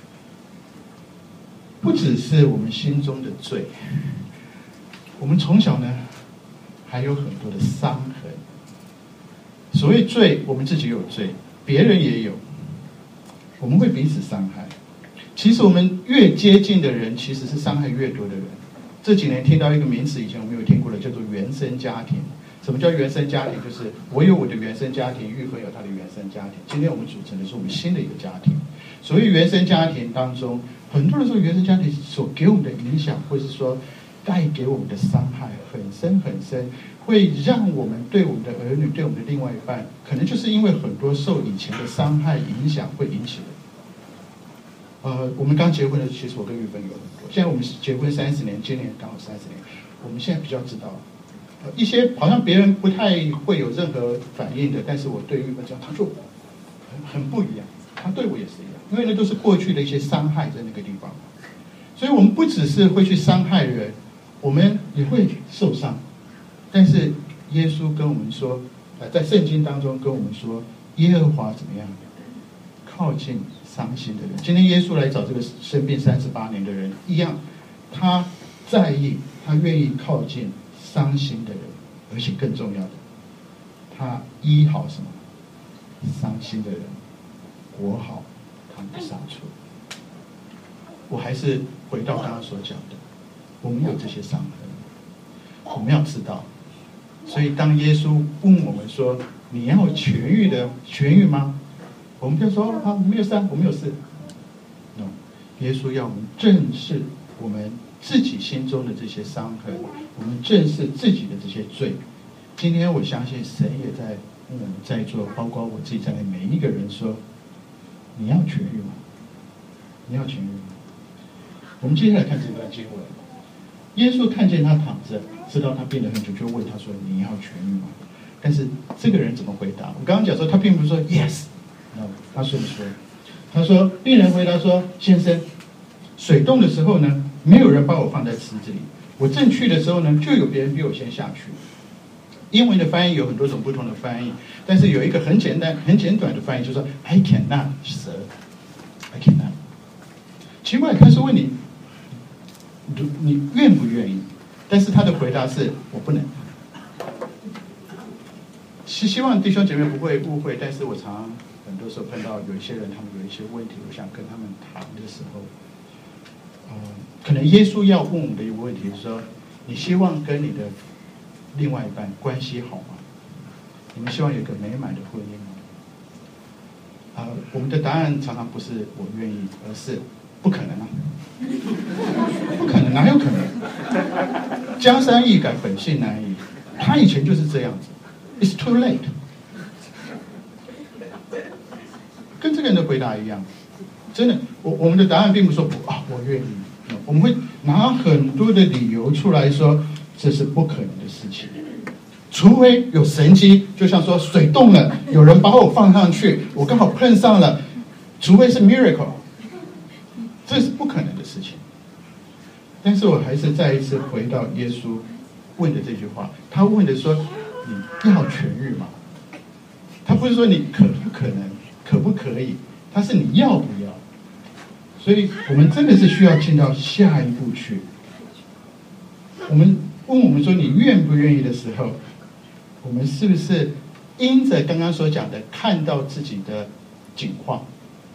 不只是我们心中的罪，我们从小呢还有很多的伤痕。所谓罪，我们自己有罪，别人也有，我们会彼此伤害。其实我们越接近的人，其实是伤害越多的人。这几年听到一个名词，以前我没有听过的，叫做原生家庭。什么叫原生家庭？就是我有我的原生家庭，玉芬有她的原生家庭。今天我们组成的是我们新的一个家庭。所谓原生家庭当中，很多的时候原生家庭所给我们的影响，或是说带给我们的伤害很深很深，会让我们对我们的儿女、对我们的另外一半，可能就是因为很多受以前的伤害影响，会引起的。呃，我们刚结婚的，其实我跟玉芬有很多。现在我们结婚三十年，今年刚好三十年，我们现在比较知道，呃，一些好像别人不太会有任何反应的，但是我对玉芬讲，他就很很不一样，他对我也是一样，因为那都是过去的一些伤害在那个地方。所以我们不只是会去伤害人，我们也会受伤。但是耶稣跟我们说，呃，在圣经当中跟我们说，耶和华怎么样？靠近伤心的人。今天耶稣来找这个生病三十八年的人一样，他在意，他愿意靠近伤心的人，而且更重要的，他医好什么？伤心的人，国好他们的伤处。我还是回到刚刚所讲的，我们有这些伤痕，我们要知道。所以当耶稣问我们说：“你要痊愈的痊愈吗？”我们就说：“啊，我没有伤，我没有事。” no， 耶稣要我们正视我们自己心中的这些伤痕，我们正视自己的这些罪。今天我相信神也在问我们在座，包括我自己在内每一个人说：“你要痊愈吗？你要痊愈吗？”我们接下来看这段经文。耶稣看见他躺着，知道他病得很久，就问他说：“你要痊愈吗？”但是这个人怎么回答？我刚刚讲说，他并不是说 yes， no， 他说不说？他说，病人回答说：“先生，水冻的时候呢，没有人把我放在池子里，我正去的时候呢，就有别人比我先下去。”英文的翻译有很多种不同的翻译，但是有一个很简单、很简短的翻译，就是说 I cannot, sir, I cannot。奇怪，他是问你，你愿不愿意？但是他的回答是我不能。希希望弟兄姐妹不会误会，但是我常很多时候碰到有一些人，他们有一些问题，我想跟他们谈的时候，呃，可能耶稣要问我们的一个问题是说：你希望跟你的另外一半关系好吗？你们希望有一个美满的婚姻吗？啊、呃，我们的答案常常不是我愿意，而是不可能啊，不可能，哪有可能？江山易改，本性难移。他以前就是这样子 ，It's too late。跟这个人的回答一样，真的，我我们的答案并不是说啊，我愿意，我们会拿很多的理由出来说这是不可能的事情，除非有神迹，就像说水冻了，有人把我放上去，我刚好碰上了，除非是 miracle， 这是不可能的事情。但是我还是再一次回到耶稣问的这句话，他问的说：“你要痊愈吗？”他不是说你可不可能，可不可以，他是你要不要。所以我们真的是需要进到下一步去。我们问我们说你愿不愿意的时候，我们是不是因着刚刚所讲的看到自己的境况，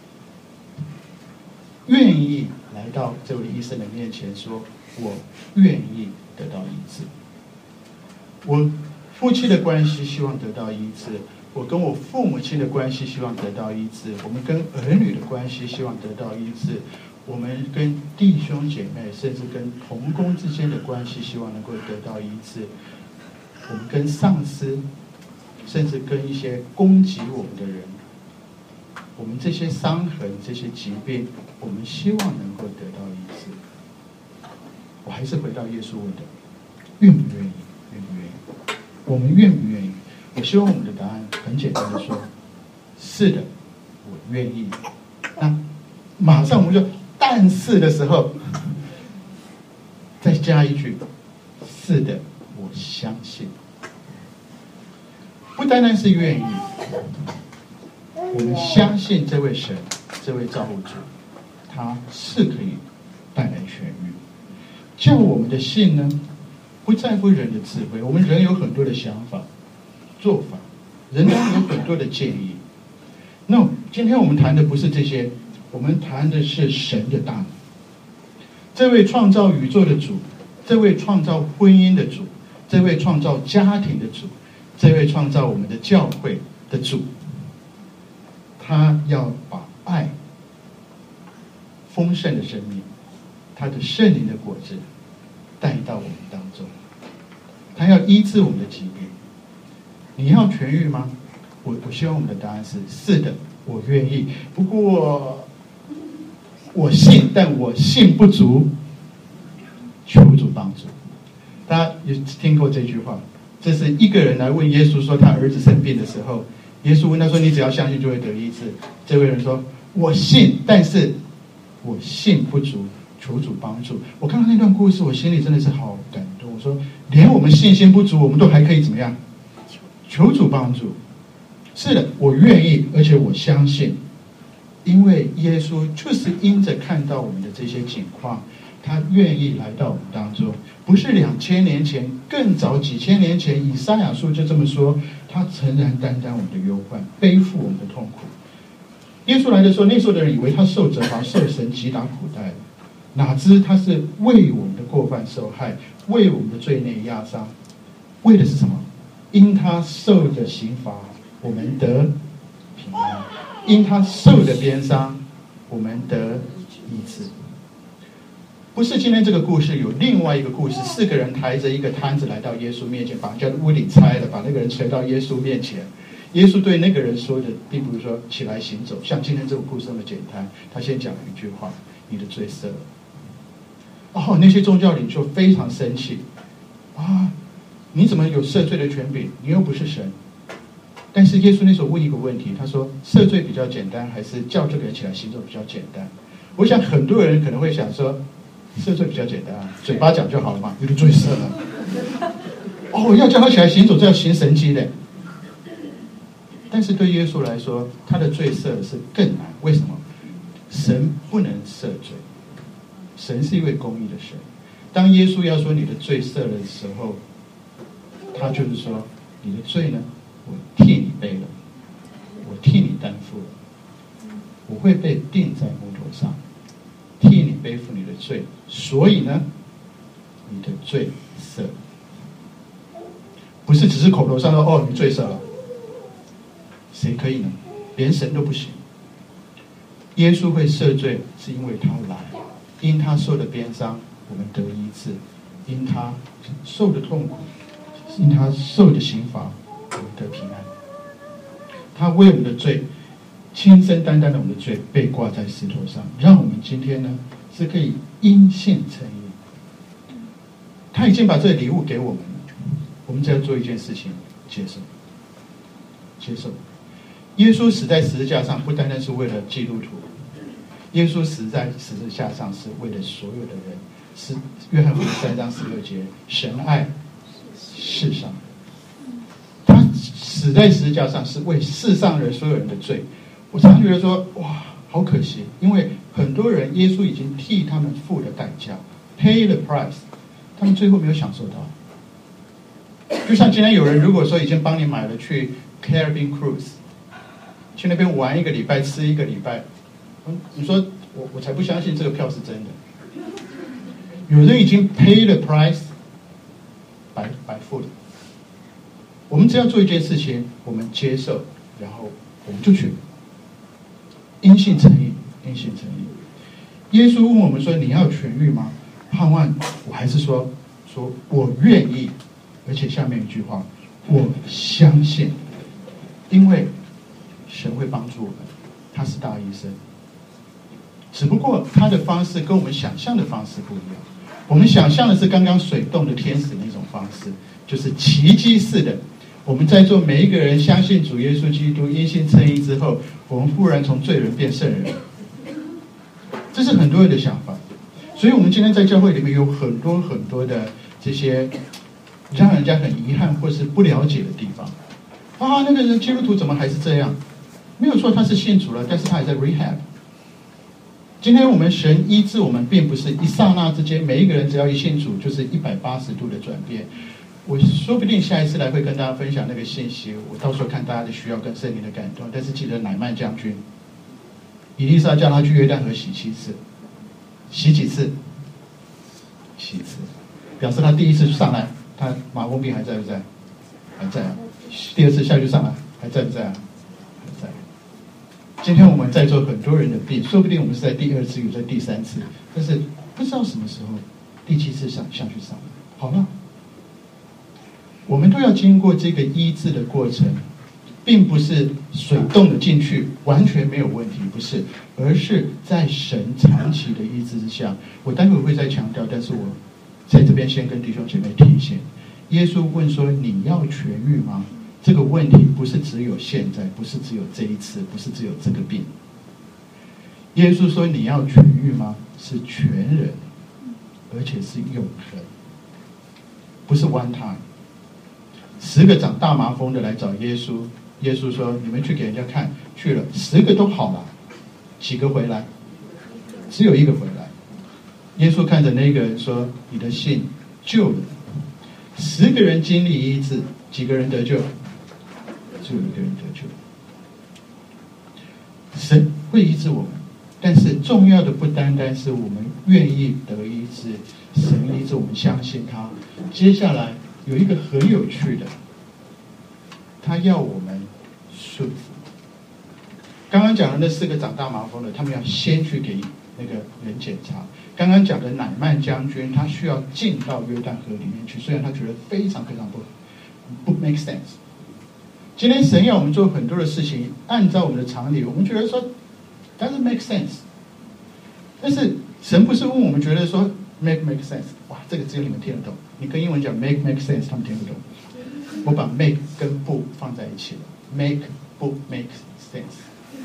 愿意来到这位医生的面前说：“我愿意得到医治。我夫妻的关系希望得到医治，我跟我父母亲的关系希望得到医治，我们跟儿女的关系希望得到医治，我们跟弟兄姐妹甚至跟同工之间的关系希望能够得到医治，我们跟上司甚至跟一些攻击我们的人，我们这些伤痕这些疾病，我们希望能够得到医治。”我还是回到耶稣问的，愿不愿意？愿不愿意？我们愿不愿意？我希望我们的答案很简单的说：是的，我愿意。那马上我们就但是的时候再加一句：是的，我相信。不单单是愿意，我们相信这位神，这位造物主，他是可以带来痊愈。叫我们的信呢，不在乎人的智慧，我们人有很多的想法、做法，人当然有很多的建议。No， 今天我们谈的不是这些，我们谈的是神的大能。这位创造宇宙的主，这位创造婚姻的主，这位创造家庭的主，这位创造我们的教会的主，他要把爱、丰盛的生命、他的圣灵的果子带到我们当中，他要医治我们的疾病。你要痊愈吗？我我希望我们的答案是是的，我愿意。不过我信，但我信不足，求主帮助。大家有听过这句话？这是一个人来问耶稣说他儿子生病的时候，耶稣问他说：“你只要相信就会得医治。”这位人说：“我信，但是我信不足。”求主帮助。我看到那段故事，我心里真的是好感动。我说，连我们信心不足，我们都还可以怎么样？求主帮助。是的，我愿意，而且我相信，因为耶稣就是因着看到我们的这些情况，他愿意来到我们当中。不是两千年前，更早几千年前，以赛亚书就这么说：他诚然担当我们的忧患，背负我们的痛苦。 耶稣来的时候，那时候的人以为他受责罚、受神击打苦待，哪知他是为我们的过犯受害，为我们的罪孽压伤。为的是什么？因他受的刑罚，我们得平安；因他受的鞭伤，我们得医治。不是今天这个故事，有另外一个故事，四个人抬着一个摊子来到耶稣面前，把人家的屋顶拆了，把那个人垂到耶稣面前。耶稣对那个人说的，并不是说起来行走，像今天这个故事那么简单。他先讲了一句话：你的罪赦了。哦，那些宗教领袖非常生气啊！你怎么有赦罪的权柄？你又不是神。但是耶稣那时候问一个问题，他说：赦罪比较简单，还是叫这个人起来行走比较简单？我想很多人可能会想说，赦罪比较简单啊，嘴巴讲就好了嘛，你的罪赦了。哦，要叫他起来行走，这要行神迹的。但是对耶稣来说，他的罪赦是更难。为什么？神不能赦罪，神是一位公义的神。当耶稣要说你的罪赦了的时候，他就是说，你的罪呢，我替你背了，我替你担负了，我会被钉在木头上，替你背负你的罪，所以呢，你的罪赦了。不是只是口头上说哦，你罪赦了，谁可以呢？连神都不行。耶稣会赦罪，是因为他来，因他受的鞭伤，我们得医治；因他受的痛苦，因他受的刑罚，我们得平安。他为我们的罪亲身担当了我们的罪，被挂在石头上，让我们今天呢是可以因信称义。他已经把这个礼物给我们了，我们只要做一件事情，接受。接受。耶稣死在十字架上，不单单是为了基督徒，耶稣死在十字架上是为了所有的人。是约翰福音三章十六节，神爱世上人，他死在十字架上是为世上人所有人的罪。我常常觉得说，哇，好可惜，因为很多人耶稣已经替他们付了代价 ，pay the price， 他们最后没有享受到。就像今天有人如果说已经帮你买了去 Caribbean Cruise， 去那边玩一个礼拜，吃一个礼拜，你说我我才不相信这个票是真的。有人已经 pay the price， 白白付了。我们只要做一件事情，我们接受，然后我们就去。因信称义，因信称义。耶稣问我们说：“你要痊愈吗？”盼望我还是说说我愿意，而且下面一句话，我相信，因为神会帮助我们，他是大医生。只不过他的方式跟我们想象的方式不一样。我们想象的是刚刚水动的天使那种方式，就是奇迹式的。我们在座每一个人相信主耶稣基督，因信称义之后，我们忽然从罪人变圣人。这是很多人的想法。所以我们今天在教会里面有很多很多的这些让人家很遗憾或是不了解的地方。啊，那个人基督徒怎么还是这样？没有错，他是信主了，但是他还在 rehab。今天我们神医治我们，并不是一刹那之间，每一个人只要一信主就是一百八十度的转变。我说不定下一次来会跟大家分享那个信息，我到时候看大家的需要跟圣灵的感动。但是记得乃縵将军，以利沙叫他去约旦河洗七次，洗几次？七次，表示他第一次上来，他麻风病还在不在？还在啊。第二次下去上来，还在不在啊？还在。今天我们在座很多人的病，说不定我们是在第二次，有在第三次，但是不知道什么时候第七次上下去上来。好了，我们都要经过这个医治的过程，并不是水动了进去完全没有问题，不是，而是在神长期的医治之下。我待会会再强调，但是我在这边先跟弟兄姐妹提醒，耶稣问说：“你要痊愈吗？”这个问题不是只有现在，不是只有这一次，不是只有这个病。耶稣说：“你要痊愈吗？”是全人，而且是永恒，不是 one time。十个长大麻风的来找耶稣，耶稣说：“你们去给人家看。”去了，十个都好了，几个回来？只有一个回来。耶稣看着那个人说：“你的信救了。”十个人经历医治，几个人得救？只有一个人得救。 神会医治我们，但是重要的不单单是我们愿意得医治，神医治我们相信他。接下来有一个很有趣的，他要我们顺服。刚刚讲的那四个长大麻风的，他们要先去给那个人检查。刚刚讲的乃曼将军，他需要进到约旦河里面去，虽然他觉得非常非常不不 make sense。今天神要我们做很多的事情，按照我们的常理，我们觉得说 doesn't make sense。但是神不是问我们觉得说 make make sense， 哇，这个只有你们听得懂。你跟英文讲 make make sense， 他们听不懂。我把 make 跟不放在一起了 ，make 不 make sense。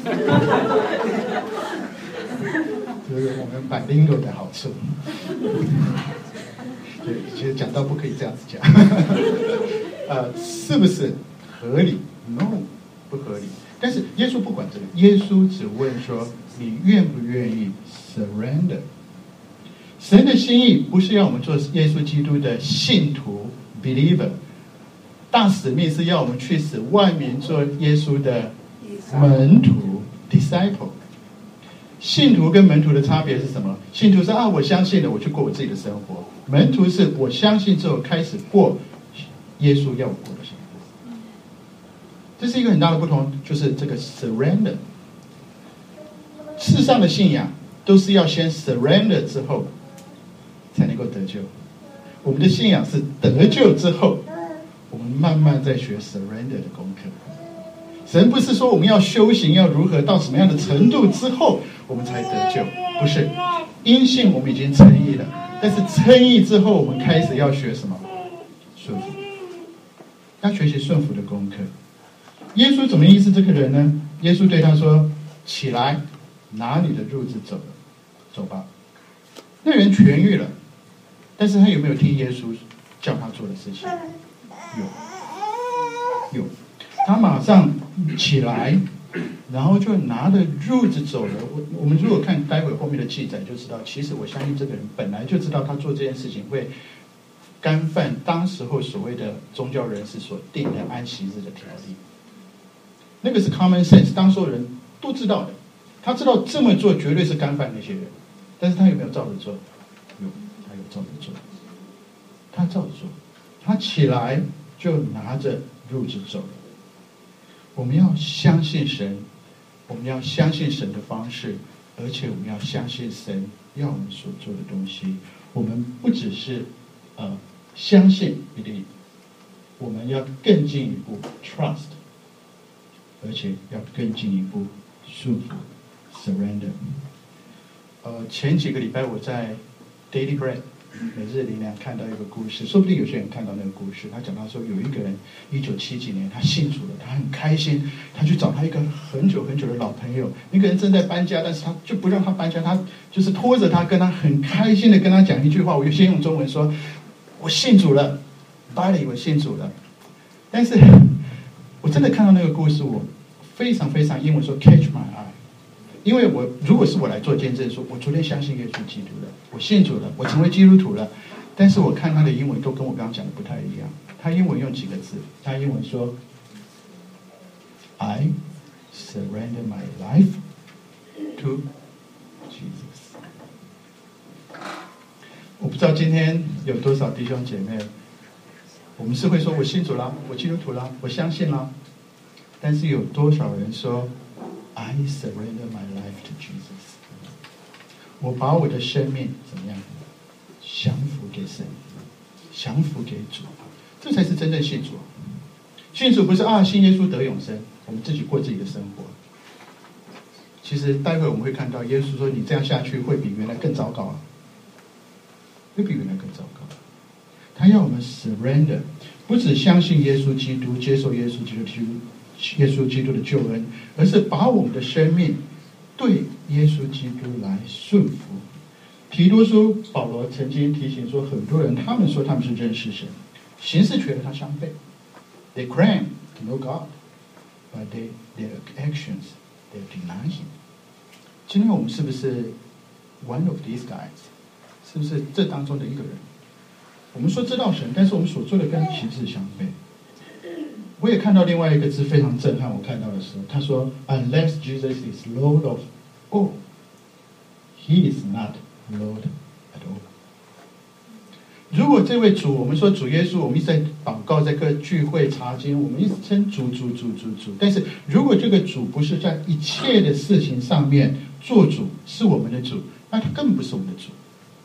这是我们bilingual的好处。对，其实讲到不可以这样子讲。呃，是不是合理 ？No， 不合理。但是耶稣不管这个，耶稣只问说：你愿不愿意 surrender？ 神的心意不是要我们做耶稣基督的信徒 believer， 大使命是要我们去使万民做耶稣的门徒 disciple。信徒跟门徒的差别是什么？信徒是啊，我相信了，我去过我自己的生活；门徒是我相信之后开始过耶稣要我过的生活。这是一个很大的不同，就是这个 surrender。世上的信仰都是要先 surrender 之后才能够得救，我们的信仰是得救之后，我们慢慢在学 surrender 的功课。神不是说我们要修行要如何到什么样的程度之后我们才得救，不是。因信我们已经称义了，但是称义之后我们开始要学什么？顺服，要学习顺服的功课。耶稣怎么医治这个人呢？耶稣对他说：起来，拿你的褥子走了，走吧。那人痊愈了，但是他有没有听耶稣叫他做的事情？有，有。他马上起来，然后就拿着褥子走了。我我们如果看待会后面的记载，就知道，其实我相信这个人本来就知道他做这件事情会干犯当时候所谓的宗教人士所定的安息日的条例。那个是 common sense， 当所有人都知道的。他知道这么做绝对是干犯那些人，但是他有没有照着做？有，他有照着做。他照着做，他起来就拿着褥子走了。我们要相信神，我们要相信神的方式，而且我们要相信神要我们所做的东西。我们不只是呃相信 believe， 我们要更进一步 trust， 而且要更进一步顺服 surrender。呃，前几个礼拜我在 Daily Bread 每日灵粮看到一个故事，说不定有些人看到那个故事。他讲到说，有一个人一九七几年他信主了，他很开心，他去找他一个很久很久的老朋友，那个人正在搬家，但是他就不让他搬家，他就是拖着他，跟他很开心的跟他讲一句话。我就先用中文说：我信主了 ，Buddy， 我信主了。但是我真的看到那个故事，我非常非常英文说 catch my eye。因为我如果是我来做见证，说我昨天相信耶稣基督了，我信主了，我成为基督徒了，但是我看他的英文都跟我刚刚讲的不太一样。他英文用几个字？他英文说 I surrender my life to Jesus。 我不知道今天有多少弟兄姐妹，我们是会说我信主了，我基督徒了，我相信了，但是有多少人说I surrender my life to Jesus。 我把我的生命怎么样？降服给神，降服给主，这才是真正信主。信主不是啊，信耶稣得永生，我们自己过自己的生活。其实待会我们会看到，耶稣说：“你这样下去会比原来更糟糕啊，会比原来更糟糕。”他要我们 surrender， 不只相信耶稣基督，接受耶稣基督。耶稣基督的救恩，而是把我们的生命对耶稣基督来顺服。提多书保罗曾经提醒说，很多人他们说他们是认识神，行事却和他相悖。They claim to know God, but they, their actions they deny Him。今天我们是不是 one of these guys？ 是不是这当中的一个人？我们说知道神，但是我们所做的跟行事相悖。 我也看到另外一个字非常震撼，我看到的时候，他说 ，Unless Jesus is Lord of all, He is not Lord at all。如果这位主，我们说主耶稣，我们一直在祷告，在各聚会查经，我们一直称主主主主主。但是如果这个主不是在一切的事情上面做主，是我们的主，那他根本不是我们的主。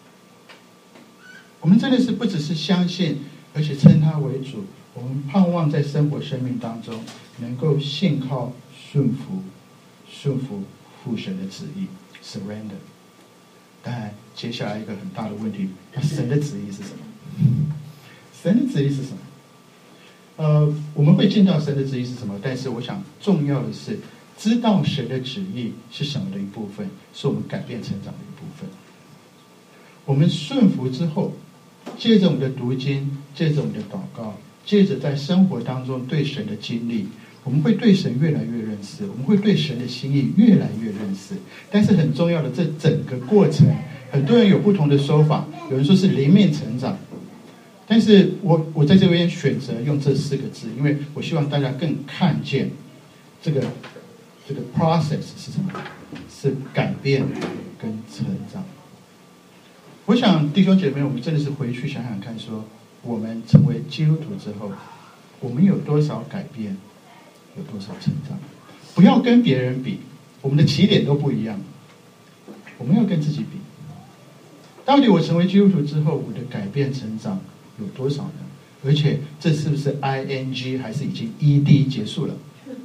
我们真的是不只是相信，而且称他为主。我们盼望在生活生命当中能够信靠顺服顺服父神的旨意 surrender。 当然接下来一个很大的问题，那神的旨意是什么？神的旨意是什么？呃，我们会见到神的旨意是什么，但是我想重要的是知道神的旨意是什么的一部分，是我们改变成长的一部分。我们顺服之后，借着我们的读经，借着我们的祷告，借着在生活当中对神的经历，我们会对神越来越认识，我们会对神的心意越来越认识。但是很重要的，这整个过程，很多人有不同的说法，有人说是灵命成长，但是我我在这边选择用这四个字，因为我希望大家更看见这个这个 process 是什么，是改变跟成长。我想弟兄姐妹，我们真的是回去想想看说，说我们成为基督徒之后，我们有多少改变，有多少成长。不要跟别人比，我们的起点都不一样，我们要跟自己比。到底我成为基督徒之后，我的改变成长有多少呢？而且这是不是 I N G 还是已经 E D 结束了？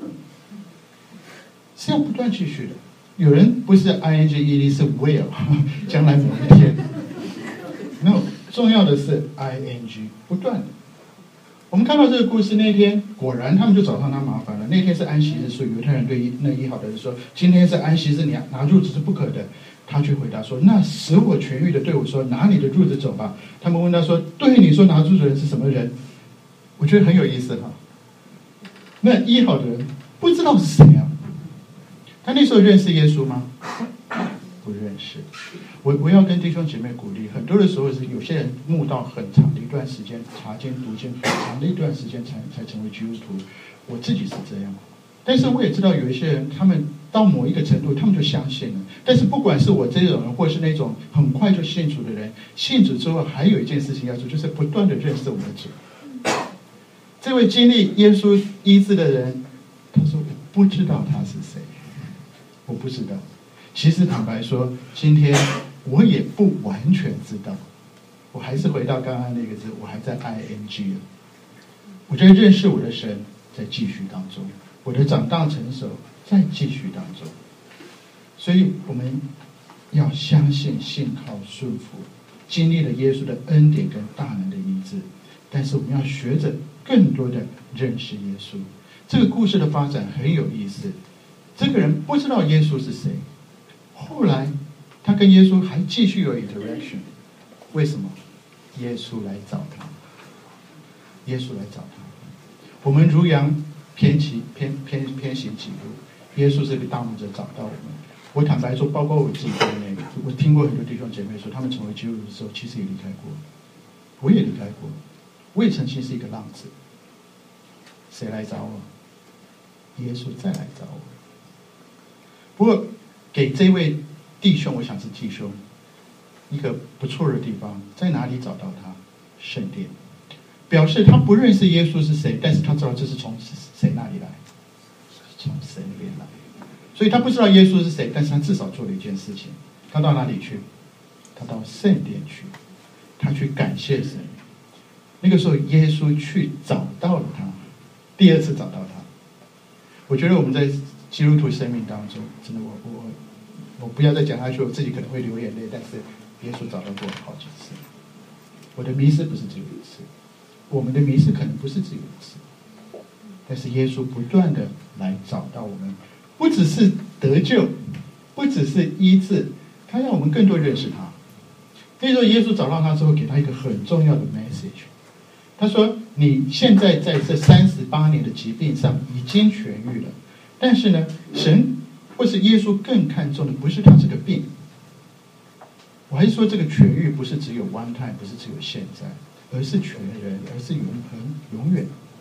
是要不断继续的。有人不是 I N G E D 是 will， 将来某一天。No， 重要的是 I N G 不断的。我们看到这个故事那天，果然他们就找上他麻烦了。那天是安息日，所以犹太人对那医好的人说：“今天是安息日，你拿褥子是不可的。”他却回答说：“那使我痊愈的对我说，拿你的褥子走吧。”他们问他说：“对你说拿褥子的人是什么人？”我觉得很有意思哈。那医好的人不知道是谁啊？他那时候认识耶稣吗？不认识。我我要跟弟兄姐妹鼓励，很多的时候是有些人慕道很长的一段时间，查经读经很长的一段时间才才成为基督徒。我自己是这样，但是我也知道有一些人，他们到某一个程度，他们就相信了。但是不管是我这种人，或是那种很快就信主的人，信主之后还有一件事情要做，就是不断的认识我们的主。这位经历耶稣医治的人，他说：“我不知道他是谁，我不知道。”其实坦白说，今天我也不完全知道，我还是回到刚刚那个字，我还在 I N G 了。我在认识我的神，在继续当中，我的长大成熟在继续当中。所以我们要相信、信靠、顺服，经历了耶稣的恩典跟大能的医治，但是我们要学着更多的认识耶稣。这个故事的发展很有意思，这个人不知道耶稣是谁。后来他跟耶稣还继续有 interaction， 为什么？耶稣来找他，耶稣来找他。我们如羊偏骑偏偏偏行几路，耶稣这个大牧者找到我们。我坦白说，包括我自己在内，我听过很多弟兄姐妹说，他们成为基督徒的时候，其实也离开过，我也离开过，我也曾经是一个浪子。谁来找我？耶稣再来找我。不过给这位弟兄，我想是弟兄，一个不错的地方，在哪里找到他？圣殿，表示他不认识耶稣是谁，但是他知道这是从谁那里来，从神那边来。所以他不知道耶稣是谁，但是他至少做了一件事情，他到哪里去？他到圣殿去，他去感谢神。那个时候耶稣去找到了他，第二次找到他。我觉得我们在基督徒生命当中，真的我我我不要再讲下去，我自己可能会流眼泪，但是耶稣找到过我好几次。我的迷失不是只有一次，我们的迷失可能不是只有一次，但是耶稣不断的来找到我们，不只是得救，不只是医治，他让我们更多认识他。那时候耶稣找到他之后，给他一个很重要的 message， 他说：“你现在在这三十八年的疾病上已经痊愈了，但是呢，神或是耶稣更看重的不是他这个病。我还是说，这个痊愈不是只有 one time， 不是只有现在，而是全人，而是永恒、永远。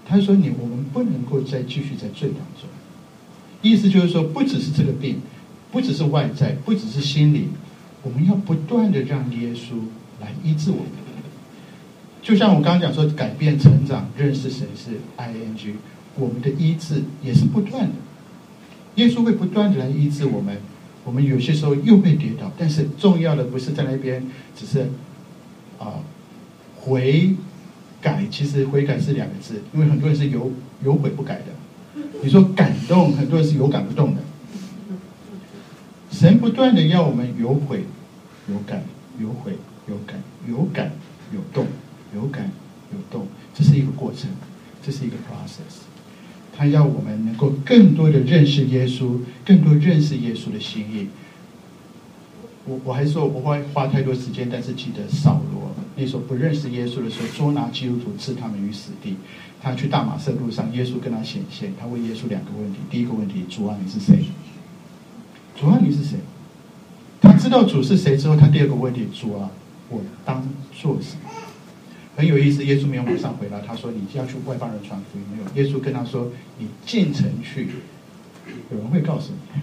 他说你我们不能够再继续在罪当中。意思就是说，不只是这个病，不只是外在，不只是心理，我们要不断的让耶稣来医治我们。就像我刚刚讲说，改变、成长、认识神是 I N G， 我们的医治也是不断的。耶稣会不断的来医治我们，我们有些时候又会跌倒，但是重要的不是在那边只是啊、呃、悔改，其实悔改是两个字，因为很多人是有有悔不改的。你说感动，很多人是有感不动的。神不断的要我们有悔有感，有悔有感，有感有动，有感有动，这是一个过程，这是一个 process。他要我们能够更多的认识耶稣，更多认识耶稣的心意。我我还说我会花太多时间，但是记得扫罗那时候不认识耶稣的时候，捉拿基督徒，置他们于死地。他去大马色路上，耶稣跟他显现，他问耶稣两个问题：第一个问题，主啊，你是谁？主啊，你是谁？他知道主是谁之后，他第二个问题，主啊，我当做什么？很有意思，耶稣没有马上回答，他说：“你要去外邦人传福音。”没有，耶稣跟他说：“你进城去，有人会告诉你。”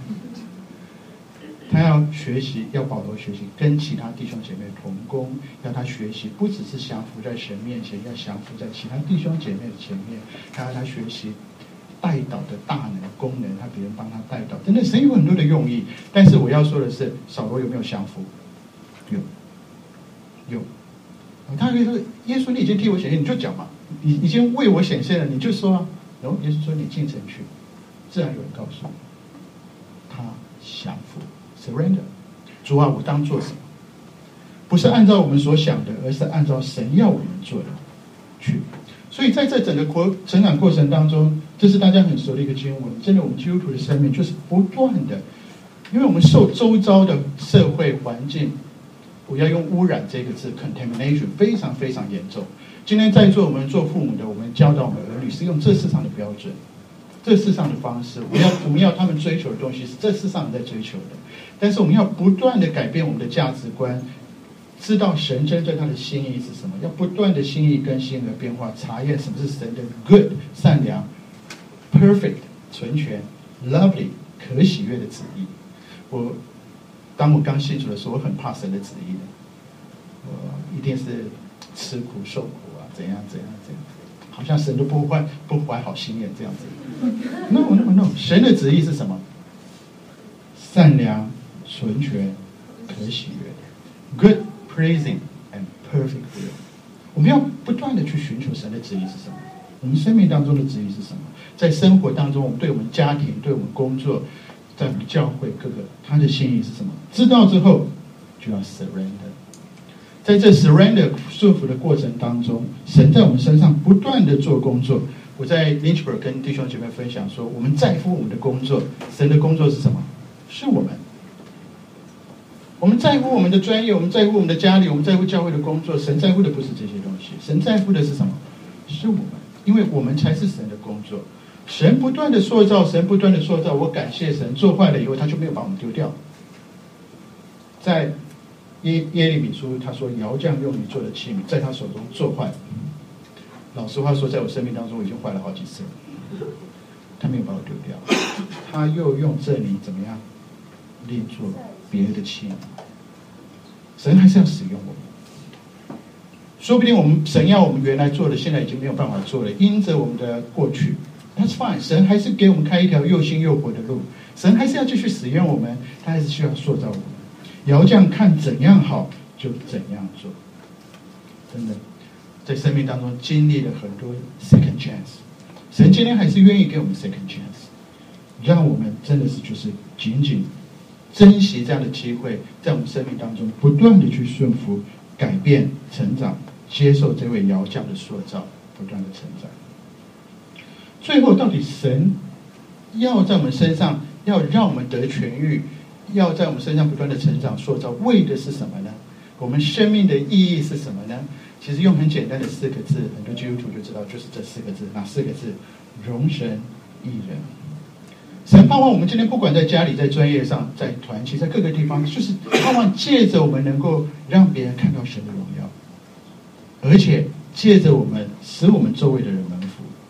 他要学习，要保罗学习，跟其他弟兄姐妹同工，要他学习，不只是降服在神面前，要降服在其他弟兄姐妹的前面。他要他学习带导的大能功能，他别人帮他带导，真的神有很多的用意。但是我要说的是，扫罗有没有降服？有，有。他可以说：“耶稣，你已经替我显现，你就讲嘛，你已经为我显现了，你就说啊。”然后耶稣说：“你进城去。”自然有人告诉你，他降服 ，surrender。主啊，我当做什么？不是按照我们所想的，而是按照神要我们做的去。所以在这整个过成长过程当中，这是大家很熟的一个经文。真的，我们基督徒的生命就是不断的，因为我们受周遭的社会环境。我要用污染这个字 contamination 非常非常严重。今天在座我们做父母的，我们教导我们儿女是用这世上的标准，这世上的方式，我们要我们要他们追求的东西是这世上在追求的。但是我们要不断的改变我们的价值观，知道神真正他的心意是什么，要不断的心意更新而变化，查验什么是神的 good 善良 perfect 纯全 lovely 可喜悦的旨意。我当我刚信主的时候，我很怕神的旨意的，我一定是吃苦受苦啊，怎样怎样怎样，好像神都不怀不怀好心眼这样子。No no no， 神的旨意是什么？善良、纯全、可喜悦 ，good, praising and perfect will。我们要不断的去寻求神的旨意是什么？我们生命当中的旨意是什么？在生活当中，我们对我们家庭、对我们工作。在我们教会各个，他的心意是什么？知道之后就要 surrender。在这 surrender 顺服的过程当中，神在我们身上不断的做工作。我在 Lynchburg 跟弟兄姐妹分享说，我们在乎我们的工作，神的工作是什么？是我们。我们在乎我们的专业，我们在乎我们的家里，我们在乎教会的工作。神在乎的不是这些东西，神在乎的是什么？是我们，因为我们才是神的工作。神不断的塑造，神不断的塑造。我感谢神，做坏了以后，他就没有把我们丢掉。在耶耶利米书，他说：“窑匠用你做的器皿，在他手中做坏了。”老实话说，在我生命当中，我已经坏了好几次了。他没有把我丢掉，他又用这里怎么样，另做别的器皿。神还是要使用我们。说不定我们神要我们原来做的，现在已经没有办法做了，因着我们的过去。That's fine， 神还是给我们开一条又新又活的路，神还是要继续使用我们，他还是需要塑造我们。窑匠看怎样好就怎样做，真的，在生命当中经历了很多 second chance， 神今天还是愿意给我们 second chance， 让我们真的是就是紧紧珍惜这样的机会，在我们生命当中不断的去顺服、改变、成长，接受这位窑匠的塑造，不断的成长。最后，到底神要在我们身上，要让我们得痊愈，要在我们身上不断的成长、塑造，为的是什么呢？我们生命的意义是什么呢？其实用很简单的四个字，很多基督徒就知道，就是这四个字。哪四个字？容神益人。神盼望我们今天不管在家里、在专业上、在团契、在各个地方，就是盼望借着我们能够让别人看到神的荣耀，而且借着我们使我们周围的人蒙福。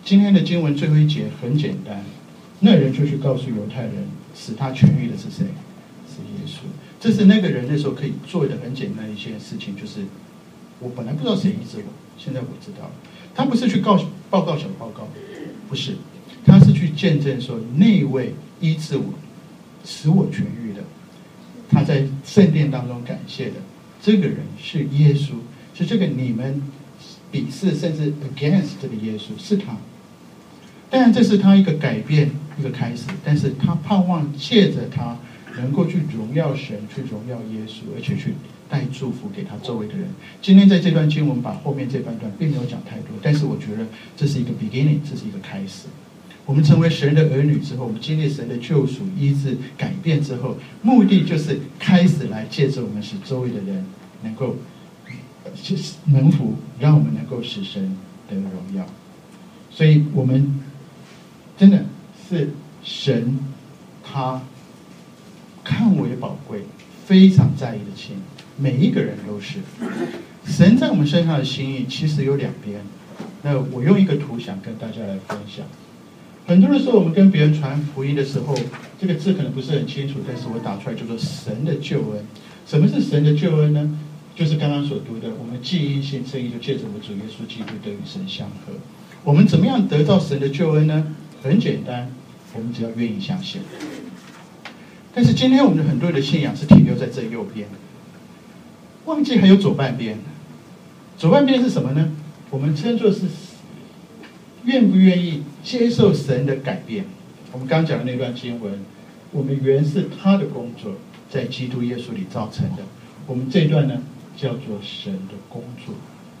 今天的经文最后一节很简单，那人就去告诉犹太人，使他痊愈的是谁？是耶稣。这是那个人那时候可以做的很简单的一件事情，就是我本来不知道谁医治我，现在我知道了。他不是去告报告小报告，不是，他是去见证说那位医治我、使我痊愈的，他在圣殿当中感谢的这个人是耶稣，是这个你们鄙视甚至 against 这个耶稣是他。当然这是他一个改变一个开始，但是他盼望借着他能够去荣耀神，去荣耀耶稣，而且去带祝福给他周围的人。今天在这段经文把后面这半段并没有讲太多，但是我觉得这是一个 beginning， 这是一个开始。我们成为神的儿女之后，我们经历神的救赎、医治、改变之后，目的就是开始来借着我们使周围的人能够蒙福，让我们能够使神得荣耀。所以我们真的是神他看为宝贵，非常在意的亲，每一个人都是。神在我们身上的心意其实有两边，那我用一个图想跟大家来分享。很多的时候我们跟别人传福音的时候，这个字可能不是很清楚，但是我打出来叫做神的救恩。什么是神的救恩呢？就是刚刚所读的，我们既因信称义，就借着我们主耶稣基督得与神相合。我们怎么样得到神的救恩呢？很简单，我们只要愿意相信。但是今天我们的很多的信仰是停留在这右边，忘记还有左半边。左半边是什么呢？我们称作是愿不愿意接受神的改变。我们刚刚讲的那段经文，我们原是他的工作，在基督耶稣里造成的。我们这一段呢叫做神的工作。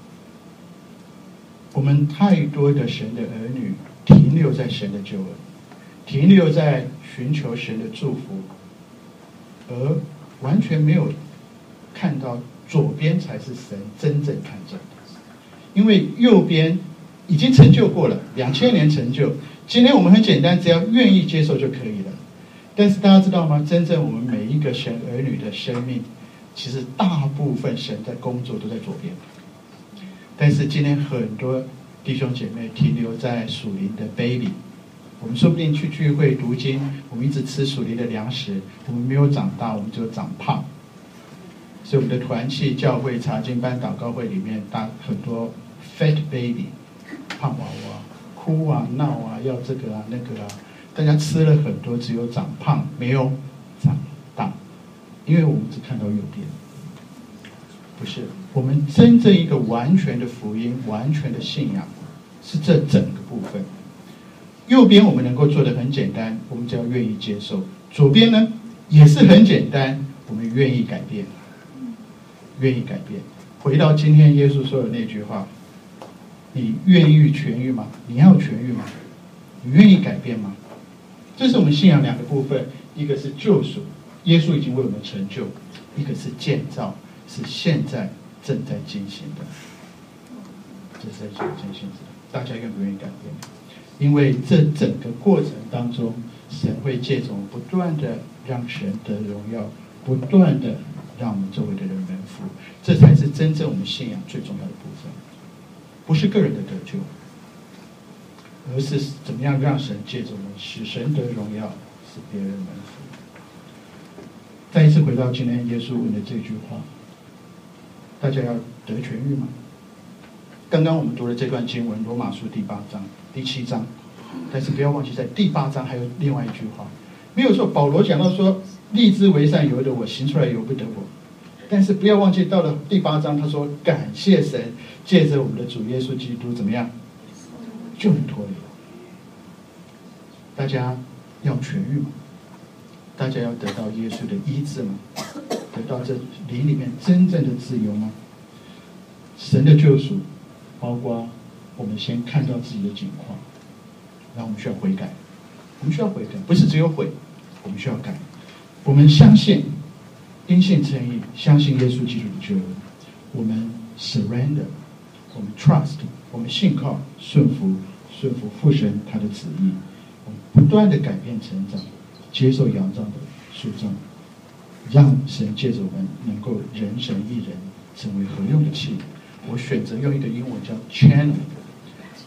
我们太多的神的儿女停留在神的救恩，停留在寻求神的祝福，而完全没有看到左边才是神真正看重的。因为右边已经成就过了，两千年成就，今天我们很简单，只要愿意接受就可以了。但是大家知道吗？真正我们每一个神儿女的生命，其实大部分神在工作都在左边。但是今天很多弟兄姐妹停留在属灵的 baby， 我们说不定去聚会读经，我们一直吃属灵的粮食，我们没有长大，我们只有长胖。所以我们的团契、教会、查经班、祷告会里面，大很多 fat baby， 胖娃娃，哭啊闹啊，要这个啊那个啊，大家吃了很多，只有长胖，没有长大，因为我们只看到右边。不是，我们真正一个完全的福音、完全的信仰，是这整个部分。右边我们能够做的很简单，我们只要愿意接受；左边呢，也是很简单，我们愿意改变，愿意改变。回到今天耶稣说的那句话：你愿意痊愈吗？你要痊愈吗？你愿意改变吗？这是我们信仰两个部分，一个是救赎，耶稣已经为我们成就；一个是建造，是现在正在进行的。这是在进行的，大家愿不愿意改变？因为这整个过程当中，神会借着我们不断的让神得荣耀，不断的让我们周围的人蒙福，这才是真正我们信仰最重要的部分。不是个人的得救，而是怎么样让神借着我们使神得荣耀，使别人蒙福。再一次回到今天耶稣问的这句话，大家要得痊愈吗？刚刚我们读了这段经文，罗马书第八章、第七章，但是不要忘记，在第八章还有另外一句话，没有错。保罗讲到说，立志为善由得我，行出来由不得我。但是不要忘记，到了第八章，他说感谢神，借着我们的主耶稣基督怎么样，就能脱离了。大家要痊愈吗？大家要得到耶稣的医治吗？得到这灵里面真正的自由吗？神的救赎包括我们先看到自己的境况，然后我们需要悔改，我们需要悔改，不是只有悔，我们需要改。我们相信因信称义，相信耶稣基督的救恩，我们 surrender， 我们 trust， 我们信靠，顺服顺服父神他的旨意，我们不断的改变成长，接受仰仗的塑造，让神借着我们能够人神一人，成为合用的器。我选择用一个英文叫 channel，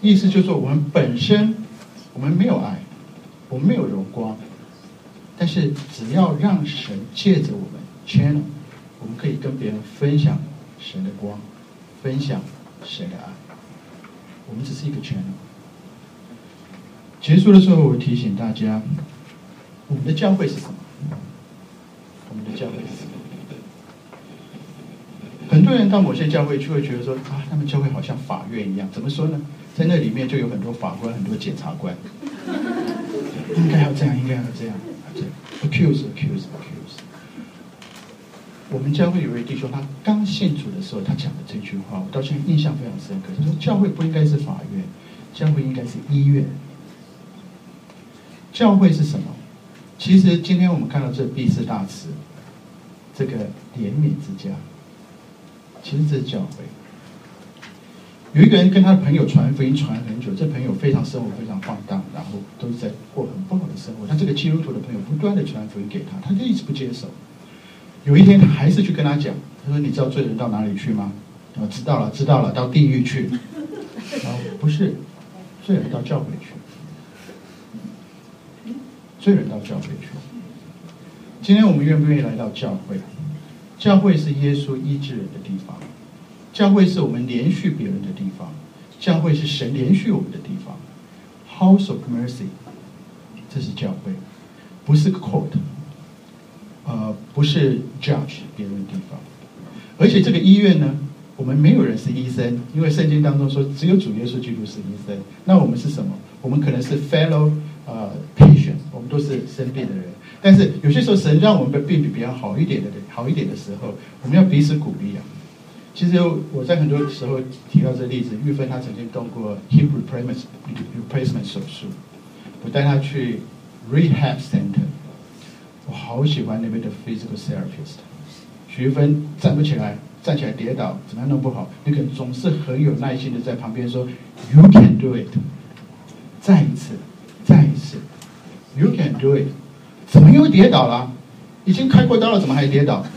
意思就是说，我们本身我们没有爱，我们没有荣光，但是只要让神借着我们 channel， 我们可以跟别人分享神的光，分享神的爱。我们只是一个 channel。结束的时候，我提醒大家，我们的教会是什么？我们的教会是什么？很多人到某些教会就会觉得说啊，他们教会好像法院一样。怎么说呢？在那里面就有很多法官、很多检察官，应该要这样，应该要这样，这样 accuse accuse accuse。我们教会有位弟兄，他刚信主的时候，他讲的这句话，我到现在印象非常深刻。他说：教会不应该是法院，教会应该是医院。教会是什么？其实今天我们看到这第四大词，这个怜悯之家，其实这是教会。有一个人跟他的朋友传福音传很久，这朋友非常生活非常放荡，然后都是在过很不好的生活。他这个基督徒的朋友不断的传福音给他，他就一直不接受。有一天他还是去跟他讲，他说：“你知道罪人到哪里去吗？”我知道了，知道了，到地狱去。然后不是，罪人到教会去。罪人到教会去。今天我们愿不愿意来到教会？教会是耶稣医治人的地方，教会是我们连续别人的地方，教会是神连续我们的地方。House of Mercy， 这是教会，不是 court， 呃，不是 judge 别人的地方。而且这个医院呢，我们没有人是医生，因为圣经当中说只有主耶稣基督是医生。那我们是什么？我们可能是 fellow 呃 patient， 我们都是生病的人。但是有些时候神让我们的病比别人好一点的好一点的时候，我们要彼此鼓励啊。其实我在很多时候提到这个例子，玉芬她曾经动过 hip replacement replacement 手术，我带她去 rehab center， 我好喜欢那边的 physical therapist。徐玉芬站不起来，站起来跌倒，怎么样弄不好，那个人总是很有耐心的在旁边说 You can do it， 再一次，再一次 You can do it。怎么又跌倒了？已经开过刀了，怎么还跌倒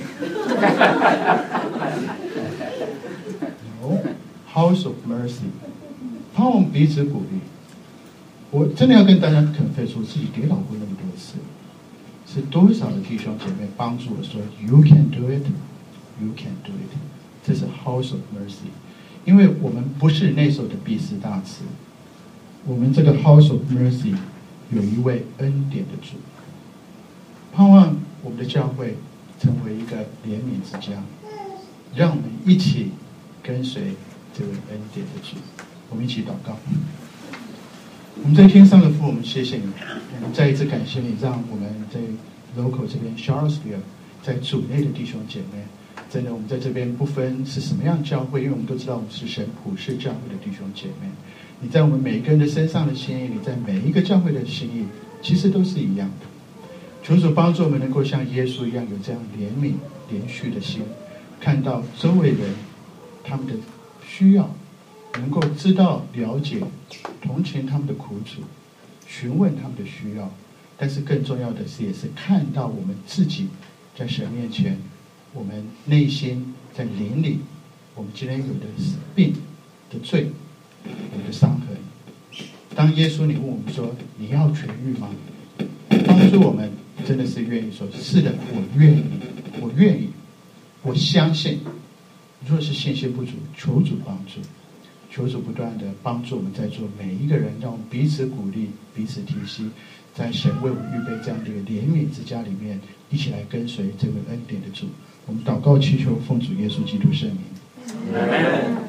？No, House of Mercy， 帮我们彼此鼓励。我真的要跟大家肯费出自己跌倒过那么多次，是多少的弟兄姐妹帮助我说 You can do it, You can do it。这是 House of Mercy， 因为我们不是那时候的第四大词，我们这个 House of Mercy 有一位恩典的主。盼望我们的教会成为一个怜悯之家，让我们一起跟随这位恩典的主。我们一起祷告。我们在天上的父，我们谢谢你，我们再一次感谢你，让我们在 local 这边 Charlottesville 在主内的弟兄姐妹，真的我们在这边不分是什么样教会，因为我们都知道我们是神普世教会的弟兄姐妹。你在我们每一个人的身上的心意，你在每一个教会的心意，其实都是一样的。求主帮助我们能够像耶稣一样有这样怜悯连续的心，看到周围人他们的需要，能够知道了解同情他们的苦楚，询问他们的需要，但是更重要的是也是看到我们自己在神面前，我们内心在灵里，我们今天有的病的罪，我们的伤痕。当耶稣你问我们说你要痊愈吗？帮助我们真的是愿意说是的，我愿意，我愿意，我相信。若是信心不足，求主帮助，求主不断的帮助我们在座每一个人，让我们彼此鼓励，彼此提携，在神为我们预备这样的一个怜悯之家里面，一起来跟随这位恩典的主。我们祷告祈求奉主耶稣基督圣名。